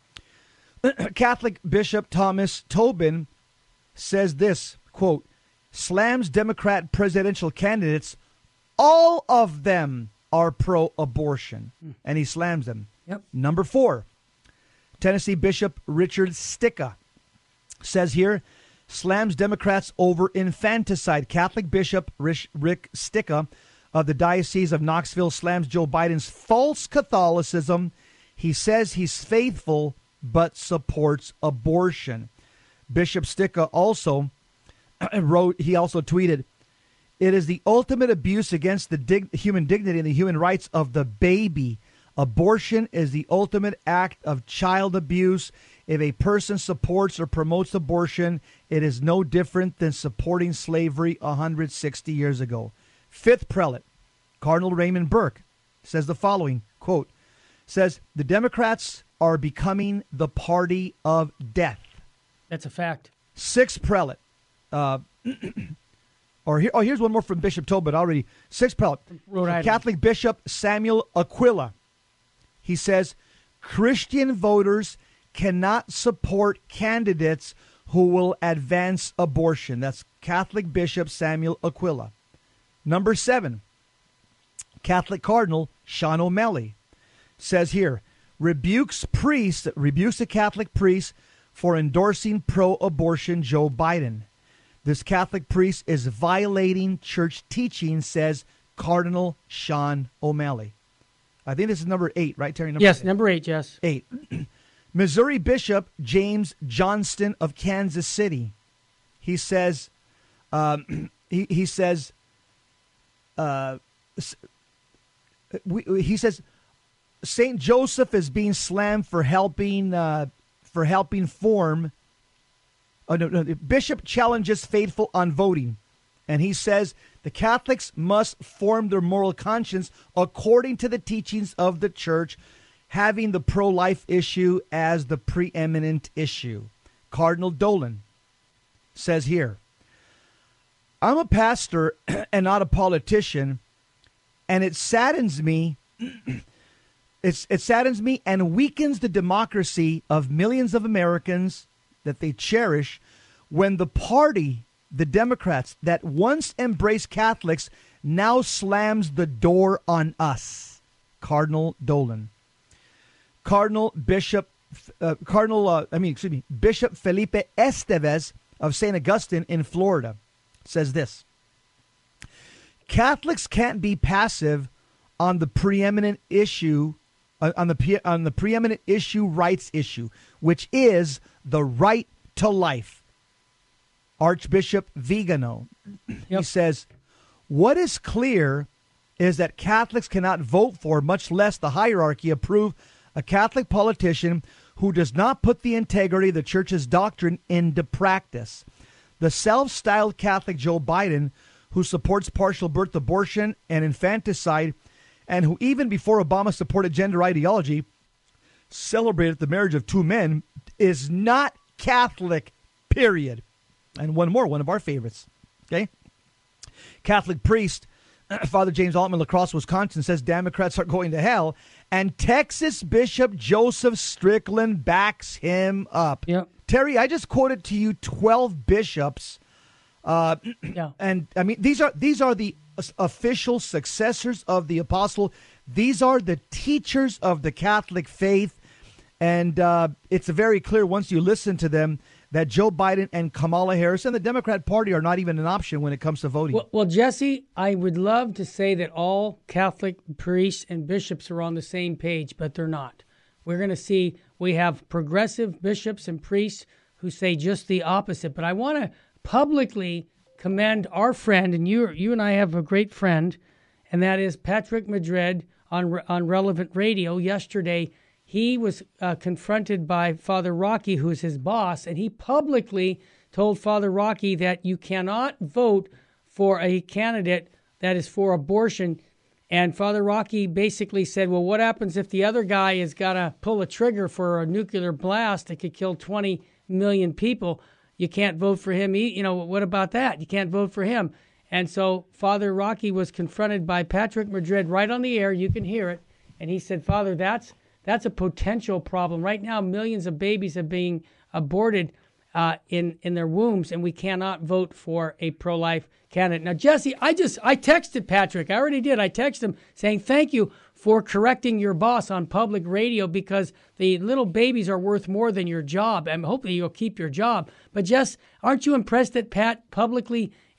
S2: Catholic Bishop Thomas Tobin says this, quote, slams Democrat presidential candidates, all of them are pro-abortion. And he slams them.
S3: Yep.
S2: Number four, Tennessee Bishop Richard Sticka says here, slams Democrats over infanticide. Catholic Bishop Rich, Rick Sticka of the Diocese of Knoxville slams Joe Biden's false Catholicism. He says he's faithful but supports abortion. Bishop Sticka also wrote, he also tweeted, "It is the ultimate abuse against the dig- human dignity and the human rights of the baby. Abortion is the ultimate act of child abuse. If a person supports or promotes abortion, it is no different than supporting slavery one hundred sixty years ago." Fifth prelate, Cardinal Raymond Burke, says the following, quote, says, "The Democrats are becoming the party of death."
S3: That's a fact.
S2: Sixth prelate, uh, or here, oh, here's one more from Bishop Tobin already. Sixth prelate,
S3: Rhode Island.
S2: Catholic Bishop Samuel Aquila. He says, "Christian voters cannot support candidates who will advance abortion." That's Catholic Bishop Samuel Aquila. Number seven, Catholic Cardinal Sean O'Malley says here, rebukes priest, rebukes a Catholic priest for endorsing pro-abortion Joe Biden. This Catholic priest is violating church teaching, says Cardinal Sean O'Malley. I think this is number eight, right, Terry? Number
S3: yes,
S2: eight.
S3: number eight, yes.
S2: Eight. Missouri Bishop James Johnston of Kansas City. He says, um, he, he says, uh, we, he says, Saint Joseph is being slammed for helping, uh, for helping form. Oh, no, no, the bishop challenges faithful on voting. And he says the Catholics must form their moral conscience according to the teachings of the church, having the pro-life issue as the preeminent issue. Cardinal Dolan says here, "I'm a pastor and not a politician, and it saddens me. it's, it saddens me and weakens the democracy of millions of Americans that they cherish when the party, the Democrats, that once embraced Catholics now slams the door on us." Cardinal Dolan. Cardinal Bishop, uh, Cardinal, uh, I mean, excuse me, Bishop Felipe Estevez of Saint Augustine in Florida says this: "Catholics can't be passive on the preeminent issue, uh, on the on the preeminent issue rights issue, which is the right to life." Archbishop Vigano, yep. He says, "What is clear is that Catholics cannot vote for, much less the hierarchy approve, a Catholic politician who does not put the integrity of the church's doctrine into practice. The self-styled Catholic Joe Biden, who supports partial birth abortion and infanticide, and who even before Obama supported gender ideology, celebrated the marriage of two men, is not Catholic, period." And one more, one of our favorites, okay? Catholic priest, Father James Altman, La Crosse, Wisconsin, says Democrats are going to hell, and Texas Bishop Joseph Strickland backs him up.
S3: Yep.
S2: Terry, I just quoted to you twelve bishops, uh,
S3: yeah.
S2: and I mean these are these are the official successors of the apostle. These are the teachers of the Catholic faith, and uh, it's very clear once you listen to them that Joe Biden and Kamala Harris and the Democrat Party are not even an option when it comes to voting.
S3: Well, well, Jesse, I would love to say that all Catholic priests and bishops are on the same page, but they're not. We're going to see we have progressive bishops and priests who say just the opposite. But I want to publicly commend our friend, and you you and I have a great friend, and that is Patrick Madrid on, on Relevant Radio yesterday. He was uh, confronted by Father Rocky, who is his boss, and he publicly told Father Rocky that you cannot vote for a candidate that is for abortion. And Father Rocky basically said, well, what happens if the other guy has got to pull a trigger for a nuclear blast that could kill twenty million people? You can't vote for him. You know, what about that? You can't vote for him. And so Father Rocky was confronted by Patrick Madrid right on the air. You can hear it. And he said, Father, that's That's a potential problem. Right now, millions of babies are being aborted uh, in, in their wombs, and we cannot vote for a pro-life candidate. Now, Jesse, I just I texted Patrick. I already did. I texted him saying thank you for correcting your boss on public radio because the little babies are worth more than your job. And hopefully you'll keep your job. But, Jess, aren't you impressed that Pat publicly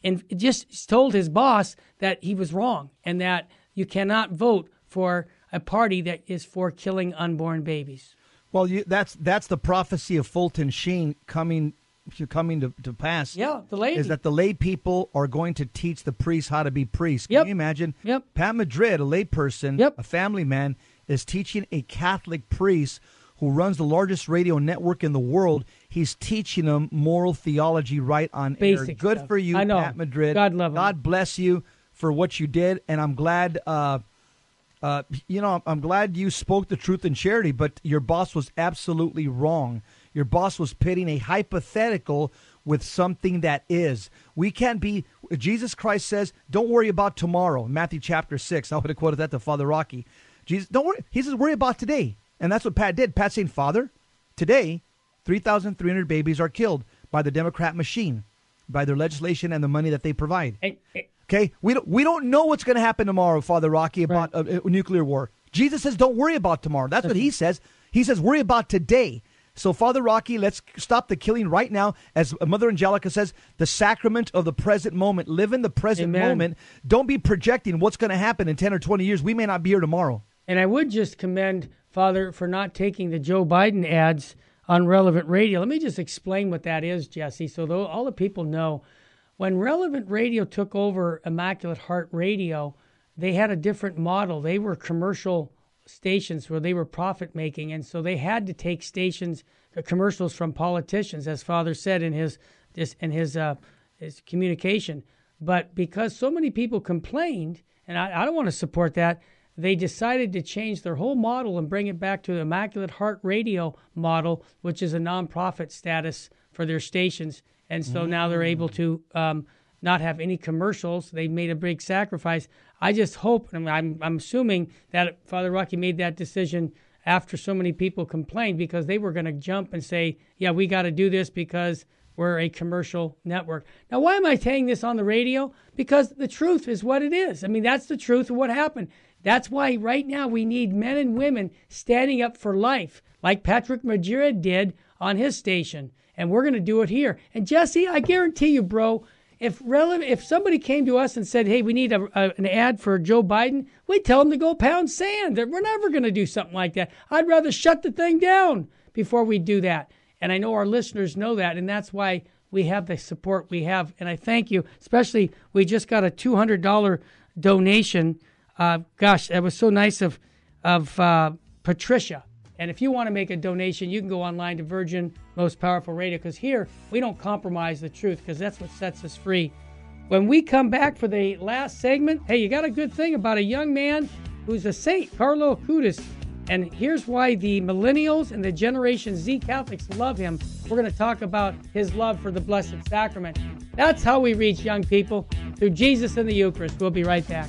S3: and just told his boss that he was wrong and that you cannot vote for a party that is for killing unborn babies.
S2: Well, you, that's that's the prophecy of Fulton Sheen coming coming to, to pass.
S3: Yeah, the lady.
S2: Is that the lay people are going to teach the priests how to be priests. Can
S3: Yep.
S2: you imagine?
S3: Yep.
S2: Pat Madrid, a lay person,
S3: Yep.
S2: a family man, is teaching a Catholic priest who runs the largest radio network in the world. He's teaching them moral theology right on
S3: Basic
S2: air. Good
S3: stuff.
S2: for you,
S3: I know.
S2: Pat Madrid.
S3: God love him.
S2: God bless you for what you did, and I'm glad. Uh, uh, you know, I'm glad you spoke the truth in charity. But your boss was absolutely wrong. Your boss was pitting a hypothetical with something that is. We can't be. Jesus Christ says, "Don't worry about tomorrow." Matthew chapter six. I would have quoted that to Father Rocky. Jesus, don't worry. He says, "Worry about today," and that's what Pat did. Pat saying, "Father, today, three thousand three hundred babies are killed by the Democrat machine, by their legislation and the money that they provide."
S3: Hey, hey.
S2: Okay, we don't we don't know what's going to happen tomorrow, Father Rocky, about right. a, a nuclear war. Jesus says, "Don't worry about tomorrow." That's what he says. He says, "Worry about today." So, Father Rocky, let's stop the killing right now. As Mother Angelica says, the sacrament of the present moment. Live in the present
S3: Amen.
S2: moment. Don't be projecting what's going to happen in ten or twenty years. We may not be here tomorrow.
S3: And I would just commend Father for not taking the Joe Biden ads on Relevant Radio. Let me just explain what that is, Jesse, so though all the people know. When Relevant Radio took over Immaculate Heart Radio, they had a different model. They were commercial stations where they were profit making, and so they had to take stations, uh, commercials from politicians, as Father said in his this in his uh, his communication. But because so many people complained, and I, I don't want to support that, they decided to change their whole model and bring it back to the Immaculate Heart Radio model, which is a nonprofit status for their stations. And so mm. now they're able to um, not have any commercials. They made a big sacrifice. I just hope, and I'm, I'm assuming that Father Rocky made that decision after so many people complained, because they were going to jump and say, yeah, we got to do this because we're a commercial network. Now, why am I saying this on the radio? Because the truth is what it is. I mean, that's the truth of what happened. That's why right now we need men and women standing up for life, like Patrick Madrid did on his station. And we're going to do it here. And Jesse, I guarantee you, bro, if relevant, if somebody came to us and said, hey, we need a, a, an ad for Joe Biden, we'd tell them to go pound sand. We're never going to do something like that. I'd rather shut the thing down before we do that. And I know our listeners know that, and that's why we have the support we have. And I thank you, especially we just got a two hundred dollars donation. Uh, gosh, that was so nice of, of uh, Patricia. And if you want to make a donation, you can go online to Virgin Most Powerful Radio, because here we don't compromise the truth, because that's what sets us free. When we come back for the last segment, hey, you got a good thing about a young man who's a saint, Carlo Acutis. And here's why the millennials and the Generation Z Catholics love him. We're going to talk about his love for the Blessed Sacrament. That's how we reach young people, through Jesus and the Eucharist. We'll be right back.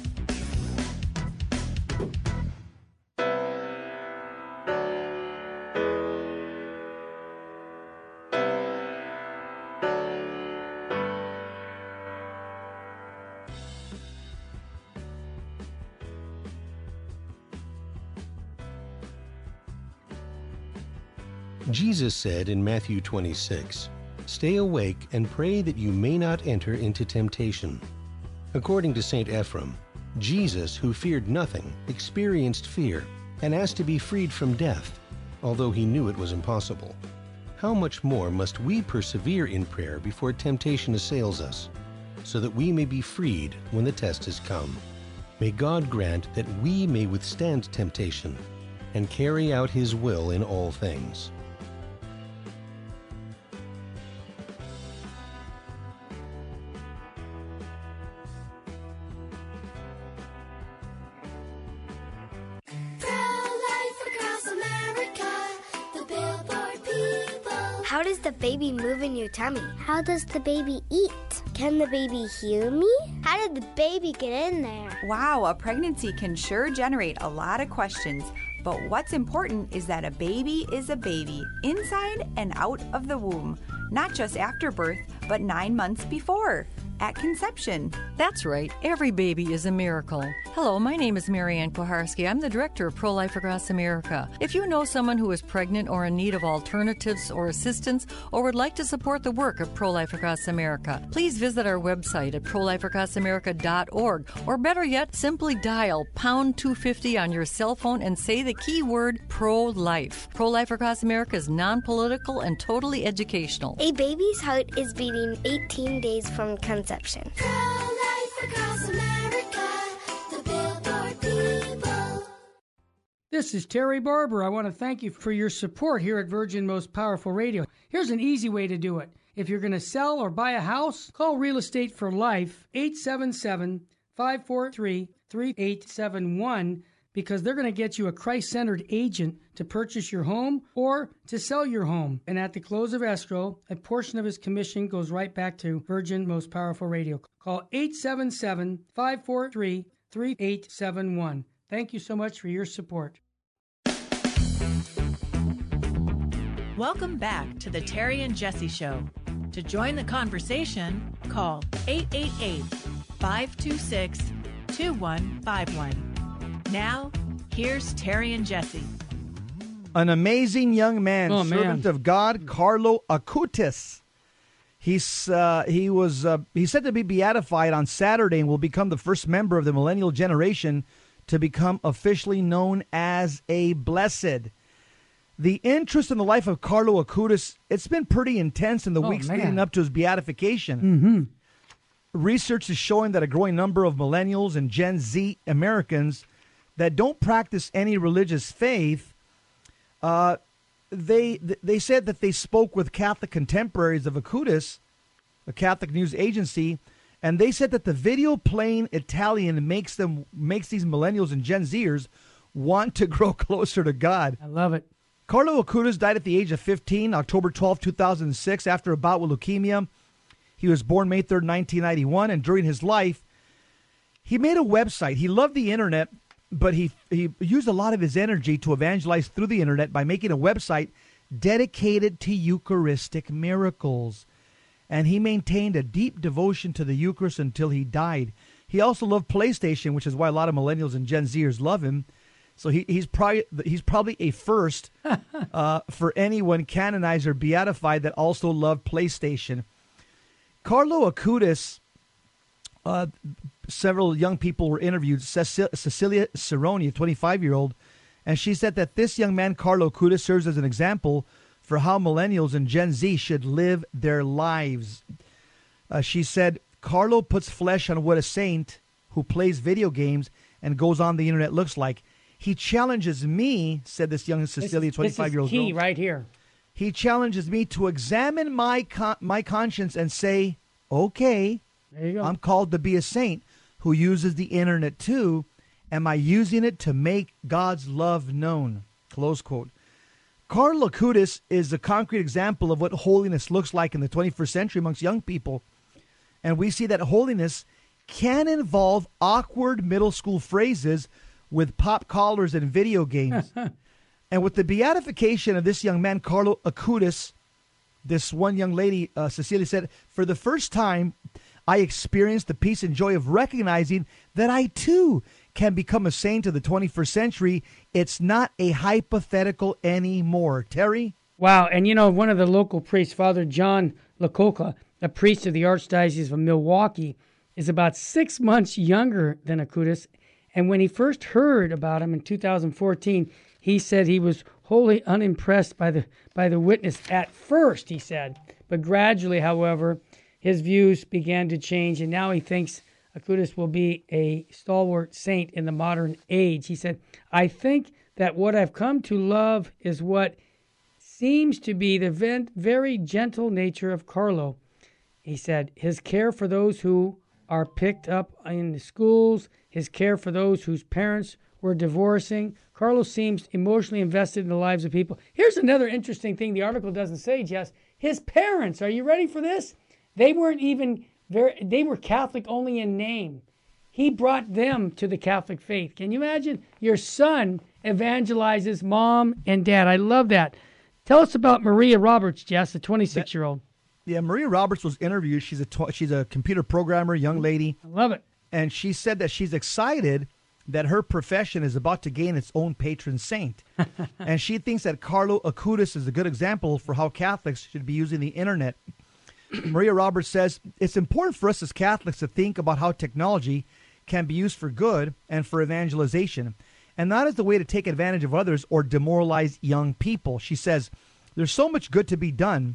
S5: Jesus said in Matthew twenty-six, "Stay awake and pray that you may not enter into temptation." According to Saint Ephrem, Jesus, who feared nothing, experienced fear and asked to be freed from death, although he knew it was impossible. How much more must we persevere in prayer before temptation assails us, so that we may be freed when the test has come? May God grant that we may withstand temptation and carry out his will in all things.
S10: How does the baby move in your tummy? How does the baby eat? Can the baby hear me? How did the baby get in there?
S11: Wow, a pregnancy can sure generate a lot of questions. But what's important is that a baby is a baby, inside and out of the womb, not just after birth, but nine months before. at conception.
S12: That's right. Every baby is a miracle. Hello, my name is Marianne Koharski. I'm the director of Pro-Life Across America. If you know someone who is pregnant or in need of alternatives or assistance or would like to support the work of Pro-Life Across America, please visit our website at pro life across america dot org, or better yet, simply dial pound two fifty on your cell phone and say the keyword pro-life. Pro-Life Across America is non-political and totally educational.
S10: A baby's heart is beating eighteen days from conception.
S13: Pro-Life Across America, the Billboard people.
S3: This is Terry Barber. I want to thank you for your support here at Virgin Most Powerful Radio. Here's an easy way to do it. If you're going to sell or buy a house, call Real Estate for Life, eight seven seven, five four three, three eight seven one, because they're going to get you a Christ-centered agent to purchase your home or to sell your home. And at the close of escrow, a portion of his commission goes right back to Virgin Most Powerful Radio. Call eight seven seven, five four three, three eight seven one. Thank you so much for your support.
S6: Welcome back to the Terry and Jesse Show. To join the conversation, call eight eight eight, five two six, two one five one. Now, here's Terry and Jesse.
S2: An amazing young man,
S3: oh,
S2: servant
S3: man.
S2: of God, Carlo Acutis. He's uh, he was uh, he's said to be beatified on Saturday and will become the first member of the millennial generation to become officially known as a blessed. The interest in the life of Carlo Acutis, it's been pretty intense in the
S3: oh,
S2: weeks
S3: man.
S2: leading up to his beatification.
S3: Mm-hmm.
S2: Research is showing that a growing number of millennials and Gen Z Americans that don't practice any religious faith, uh, they they said that they spoke with Catholic contemporaries of Acutis, a Catholic news agency, and they said that the video playing Italian makes them makes these millennials and Gen Zers want to grow closer to God.
S3: I love it.
S2: Carlo Acutis died at the age of fifteen, October twelfth, two thousand six, after a bout with leukemia. He was born May third, nineteen ninety-one, and during his life, he made a website. He loved the internet, but he he used a lot of his energy to evangelize through the internet by making a website dedicated to Eucharistic miracles. And he maintained a deep devotion to the Eucharist until he died. He also loved PlayStation, which is why a lot of millennials and Gen Zers love him. So he, he's probably he's probably a first uh, for anyone canonized or beatified that also loved PlayStation. Carlo Acutis, uh, several young people were interviewed. Cecilia, Cecilia Cerrone, a twenty-five-year-old, and she said that this young man, Carlo Acutis, serves as an example for how millennials and Gen Z should live their lives. Uh, she said, Carlo puts flesh on what a saint who plays video games and goes on the internet looks like. He challenges me, said this young Cecilia, twenty-five-year-old girl.
S3: This is key right here.
S2: He challenges me to examine my con- my conscience and say, okay,
S3: there you go.
S2: I'm called to be a saint who uses the internet too. Am I using it to make God's love known? Close quote. Carlo Acutis is a concrete example of what holiness looks like in the twenty-first century amongst young people. And we see that holiness can involve awkward middle school phrases with pop collars and video games. And with the beatification of this young man, Carlo Acutis, this one young lady, uh, Cecilia, said, for the first time, I experienced the peace and joy of recognizing that I, too, can become a saint of the twenty-first century. It's not a hypothetical anymore. Terry?
S3: Wow. And, you know, one of the local priests, Father John Lacoca, a priest of the Archdiocese of Milwaukee, is about six months younger than Acutis. And when he first heard about him in two thousand fourteen, he said he was wholly unimpressed by the by the witness at first, he said. But gradually, however, his views began to change, and now he thinks Acutis will be a stalwart saint in the modern age. He said, I think that what I've come to love is what seems to be the very gentle nature of Carlo. He said, his care for those who are picked up in the schools, his care for those whose parents were divorcing. Carlo seems emotionally invested in the lives of people. Here's another interesting thing the article doesn't say, Jess. His parents, are you ready for this? They weren't even very, they were Catholic only in name. He brought them to the Catholic faith. Can you imagine? Your son evangelizes mom and dad. I love that. Tell us about Maria Roberts, Jess, the twenty-six-year-old.
S2: Yeah, Maria Roberts was interviewed. She's a tw- she's a computer programmer, young lady.
S3: I love it.
S2: And she said that she's excited that her profession is about to gain its own patron saint. And she thinks that Carlo Acutis is a good example for how Catholics should be using the internet. Maria Roberts says, it's important for us as Catholics to think about how technology can be used for good and for evangelization, and not as the way to take advantage of others or demoralize young people. She says, there's so much good to be done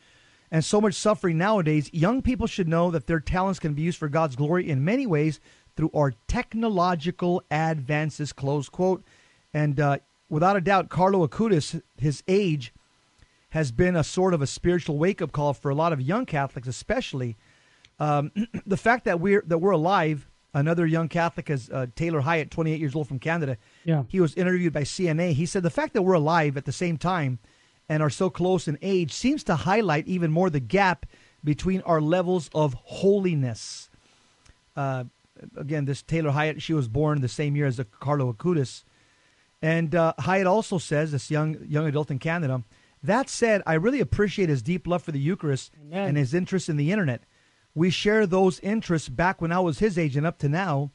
S2: and so much suffering nowadays. Young people should know that their talents can be used for God's glory in many ways through our technological advances, close quote. And uh, without a doubt, Carlo Acutis, his age, has been a sort of a spiritual wake-up call for a lot of young Catholics, especially. Um, the fact that we're that we're alive. Another young Catholic is uh, Taylor Hyatt, twenty-eight years old from Canada.
S3: Yeah.
S2: He was interviewed by C N A. He said the fact that we're alive at the same time and are so close in age seems to highlight even more the gap between our levels of holiness. Uh, again, this Taylor Hyatt, she was born the same year as the Carlo Acutis. And uh, Hyatt also says, this young young adult in Canada, that said, I really appreciate his deep love for the Eucharist
S3: Amen.
S2: and his interest in the internet. We share those interests back when I was his age and up to now.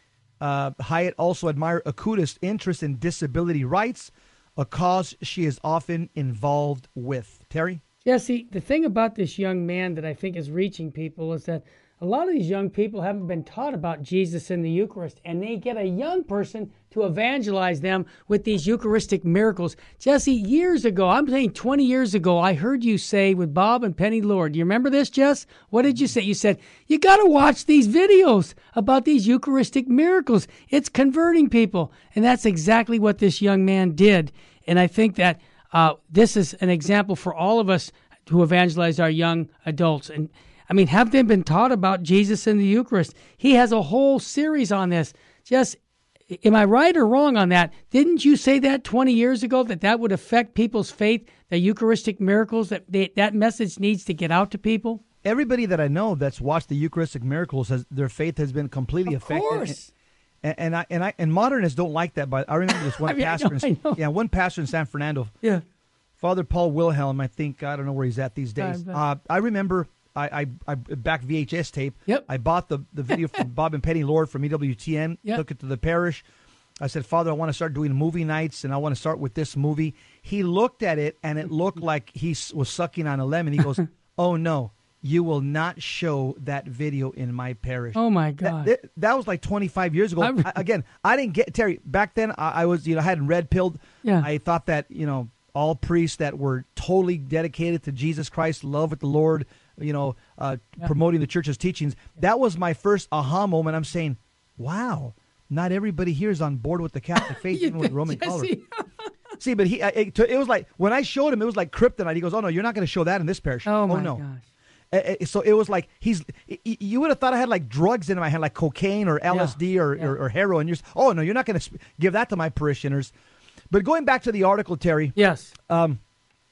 S2: Uh, Hyatt also admired Acutis' interest in disability rights, a cause she is often involved with. Terry?
S3: Jesse, the thing about this young man that I think is reaching people is that a lot of these young people haven't been taught about Jesus in the Eucharist, and they get a young person to evangelize them with these Eucharistic miracles. Jesse, years ago, I'm saying twenty years ago, I heard you say with Bob and Penny Lord, do you remember this, Jess? What did you say? You said, you got to watch these videos about these Eucharistic miracles. It's converting people. And that's exactly what this young man did. And I think that uh, this is an example for all of us to evangelize our young adults. And I mean, have they been taught about Jesus in the Eucharist? He has a whole series on this. Just, am I right or wrong on that? Didn't you say that twenty years ago, that that would affect people's faith, the Eucharistic miracles, that they, that message needs to get out to people?
S2: Everybody that I know that's watched the Eucharistic miracles, has their faith has been completely
S3: Of
S2: affected.
S3: course.
S2: And, and I and I and modernists don't like that. But I remember this one
S3: I mean, I
S2: pastor.
S3: know,
S2: in,
S3: I know.
S2: Yeah, one pastor in San Fernando.
S3: Yeah.
S2: Father Paul Wilhelm. I think I don't know where he's at these days.
S3: Uh,
S2: Uh, I remember. I, I, I back V H S tape.
S3: Yep.
S2: I bought the, the video from Bob and Penny Lord from E W T N.
S3: Yep.
S2: Took it to the parish. I said, Father, I want to start doing movie nights, and I want to start with this movie. He looked at it, and it looked like he s- was sucking on a lemon. He goes, oh, no, you will not show that video in my parish.
S3: Oh, my
S2: That,
S3: God.
S2: that, that was like twenty-five years ago.
S3: I re-
S2: I, again, I didn't get, Terry, back then I, I was, you know, I hadn't red pilled.
S3: Yeah.
S2: I thought that, you know, all priests that were totally dedicated to Jesus Christ, love with the Lord, you know, uh,
S3: Yeah.
S2: promoting the church's teachings. That was my first aha moment. I'm saying, wow, not everybody here is on board with the Catholic faith,
S3: You
S2: even with
S3: did,
S2: Roman
S3: Jesse.
S2: color. See, but he, I- it, it was like, when I showed him, it was like kryptonite. He goes, oh, no, you're not going to show that in this parish.
S3: Oh, my
S2: no.
S3: gosh.
S2: Uh, uh, So it was like, he's. y- y- you would have thought I had like drugs in my hand, like cocaine or L S D or,
S3: yeah.
S2: or, or heroin. You're, s- oh, no, you're not going to give that to my parishioners. But going back to the article, Terry.
S3: Yes.
S2: Um,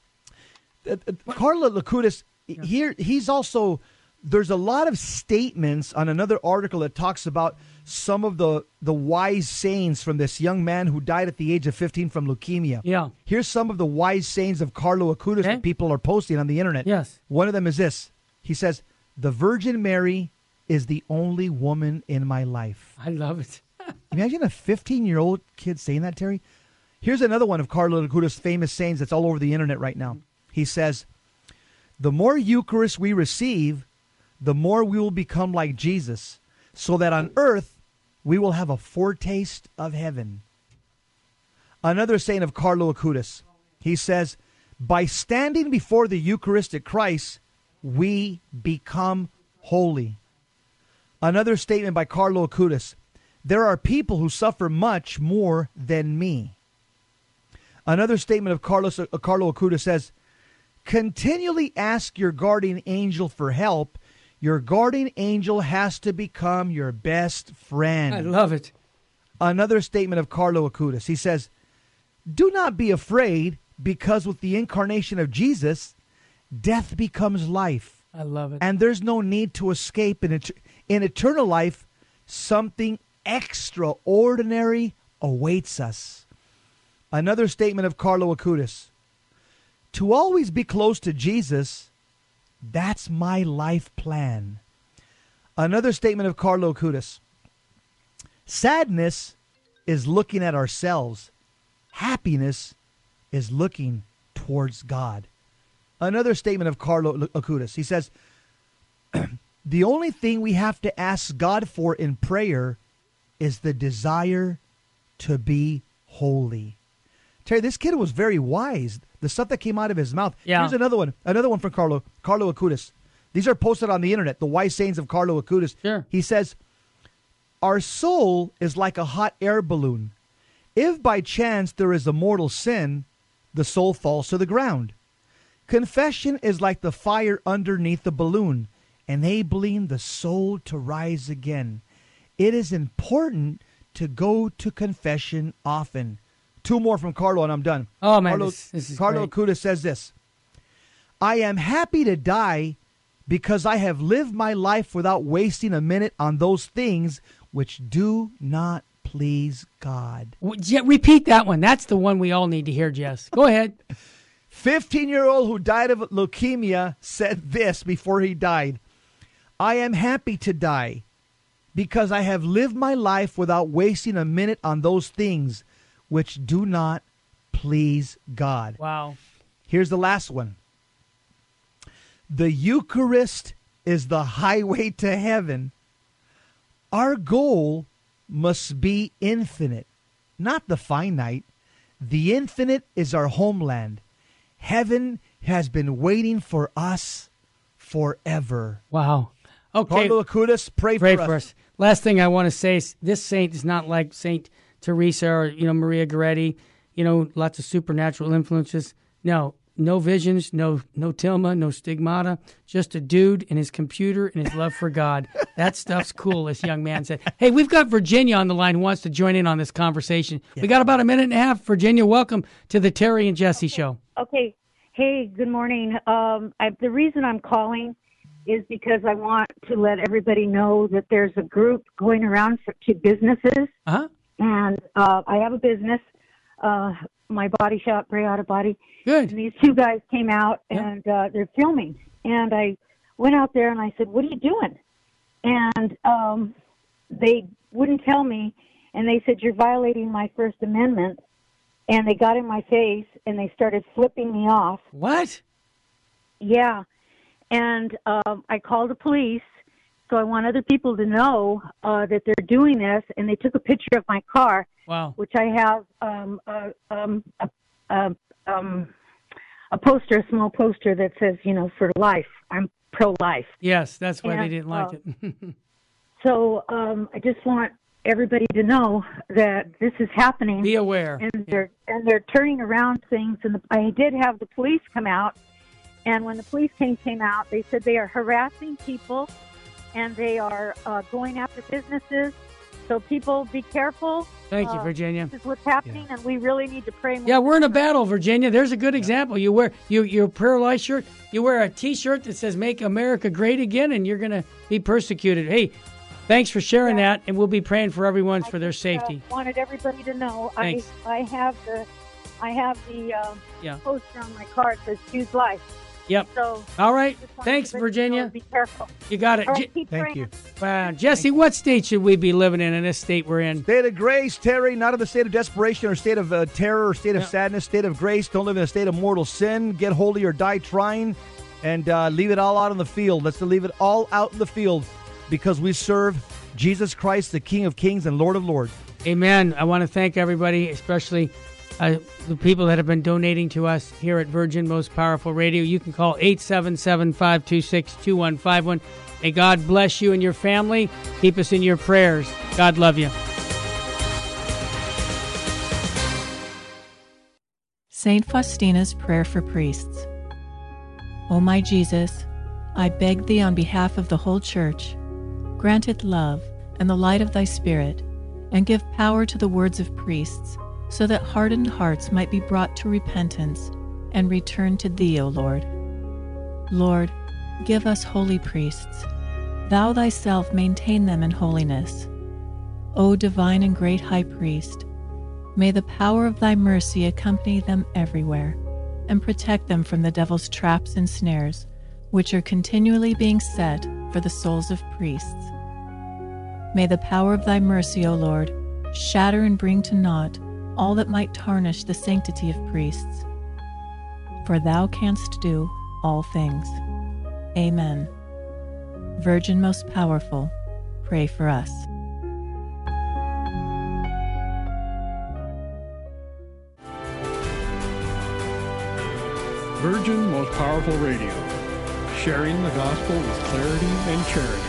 S2: uh, uh, Carlo Acutis, here he's also, there's a lot of statements on another article that talks about some of the, the wise sayings from this young man who died at the age of fifteen from leukemia.
S3: Yeah.
S2: Here's some of the wise sayings of Carlo Acutis
S3: Okay.
S2: that people are posting on the internet.
S3: Yes.
S2: One of them is this. He says, the Virgin Mary is the only woman in my life.
S3: I love it.
S2: Imagine a fifteen-year-old kid saying that, Terry. Here's another one of Carlo Acutis' famous sayings that's all over the internet right now. He says, the more Eucharist we receive, the more we will become like Jesus, so that on earth we will have a foretaste of heaven. Another saying of Carlo Acutis, he says, by standing before the Eucharistic Christ, we become holy. Another statement by Carlo Acutis, there are people who suffer much more than me. Another statement of Carlos, uh, Carlo Acutis says, continually ask your guardian angel for help. Your guardian angel has to become your best friend.
S3: I love it.
S2: Another statement of Carlo Acutis. He says, do not be afraid, because with the incarnation of Jesus, death becomes life.
S3: I love it.
S2: And there's no need to escape. In, et- in eternal life, something extraordinary awaits us. Another statement of Carlo Acutis. To always be close to Jesus That's my life plan. Another statement of Carlo Acutis. Sadness is looking at ourselves. Happiness is looking towards God. Another statement of Carlo Acutis. He says, the only thing we have to ask God for in prayer is the desire to be holy. Terry, this kid was very wise. The stuff that came out of his mouth.
S3: Yeah.
S2: Here's another one. Another one from Carlo, Carlo Acutis. These are posted on the internet, the wise sayings of Carlo Acutis.
S3: Sure.
S2: He says, our soul is like a hot air balloon. If by chance there is a mortal sin, the soul falls to the ground. Confession is like the fire underneath the balloon, enabling the soul to rise again. It is important to go to confession often. Two more from Carlo and I'm done.
S3: Oh, man,
S2: Carlo,
S3: this, this is
S2: Carlo
S3: great.
S2: Acutis says this. I am happy to die because I have lived my life without wasting a minute on those things which do not please God.
S3: W- yeah, repeat that one. That's the one we all need to hear, Jess. Go ahead.
S2: fifteen-year-old who died of leukemia said this before he died. I am happy to die because I have lived my life without wasting a minute on those things which do not please God.
S3: Wow.
S2: Here's the last one. The Eucharist is the highway to heaven. Our goal must be infinite, not the finite. The infinite is our homeland. Heaven has been waiting for us forever.
S3: Wow. Okay.
S2: Carlo Acutis, pray,
S3: Pray
S2: for,
S3: for
S2: us.
S3: us. Last thing I want to say is this saint is not like Saint Teresa or, you know, Maria Goretti, you know, lots of supernatural influences. No, no visions, no no tilma, no stigmata, just a dude and his computer and his love for God. That stuff's cool, this young man said. Hey, we've got Virginia on the line who wants to join in on this conversation. Yeah. We got about a minute and a half. Virginia, welcome to the Terry and Jesse
S14: okay.
S3: Show.
S14: Okay. Hey, good morning. Um, I, the reason I'm calling is because I want to let everybody know that there's a group going around for, to businesses.
S3: Uh-huh.
S14: And uh, I have a business, uh, my body shop, Bray Auto Body.
S3: Good.
S14: And these two guys came out and
S3: yeah.
S14: uh, they're filming. And I went out there and I said, what are you doing? And um, they wouldn't tell me. And they said, you're violating my First Amendment. And they got in my face and they started flipping me off.
S3: What?
S14: Yeah. And um, I called the police. So I want other people to know uh, that they're doing this. And they took a picture of my car,
S3: wow.
S14: which I have um, a, um, a, a, um, a poster, a small poster that says, you know, for life. I'm pro-life.
S3: Yes, that's why
S14: and,
S3: they didn't like
S14: uh,
S3: it.
S14: So um, I just want everybody to know that this is happening.
S3: Be aware.
S14: And they're and they're turning around things. And the, I did have the police come out. And when the police came came out, they said they are harassing people. And they are uh, going after businesses. So people, be careful.
S3: Thank you,
S14: uh,
S3: Virginia.
S14: This is what's happening, yeah. and we really need to pray more.
S3: Yeah, we're in a battle, Virginia. There's a good example. You wear you your pro-life shirt. You wear a T-shirt that says "Make America Great Again," and you're going to be persecuted. Hey, thanks for sharing yeah. that, and we'll be praying for everyone
S14: I
S3: for their
S14: just,
S3: safety.
S14: Uh, wanted everybody to know.
S3: Thanks.
S14: I I have the I have the uh,
S3: yeah.
S14: poster on my car that says "Choose Life."
S3: Yep.
S14: So,
S3: all right. Thanks, Virginia.
S14: Know, be careful.
S3: You got it.
S14: Right,
S3: Je-
S14: keep
S2: Thank
S14: praying.
S2: you.
S3: Wow. Jesse, what state should we be living in in this state we're in?
S2: State of grace, Terry, not in the state of desperation or state of uh, terror or state of
S3: yeah.
S2: sadness, state of grace. Don't live in a state of mortal sin. Get holy or die trying, and uh, leave it all out in the field. Let's leave it all out in the field because we serve Jesus Christ, the King of Kings and Lord of Lords.
S3: Amen. I want to thank everybody, especially Uh, the people that have been donating to us here at Virgin Most Powerful Radio. You can call eight seven seven, five two six, two one five one. May God bless you and your family. Keep us in your prayers. God love you.
S15: Saint Faustina's Prayer for Priests. O my Jesus, I beg thee on behalf of the whole Church, grant it love and the light of thy Spirit, and give power to the words of priests, so that hardened hearts might be brought to repentance and return to Thee, O Lord. Lord, give us holy priests. Thou Thyself maintain them in holiness. O divine and great High Priest, may the power of Thy mercy accompany them everywhere and protect them from the devil's traps and snares, which are continually being set for the souls of priests. May the power of thy mercy, O Lord, shatter and bring to naught all that might tarnish the sanctity of priests. For thou canst do all things. Amen. Virgin most powerful, pray for us.
S16: Virgin Most Powerful Radio, sharing the gospel with clarity and charity.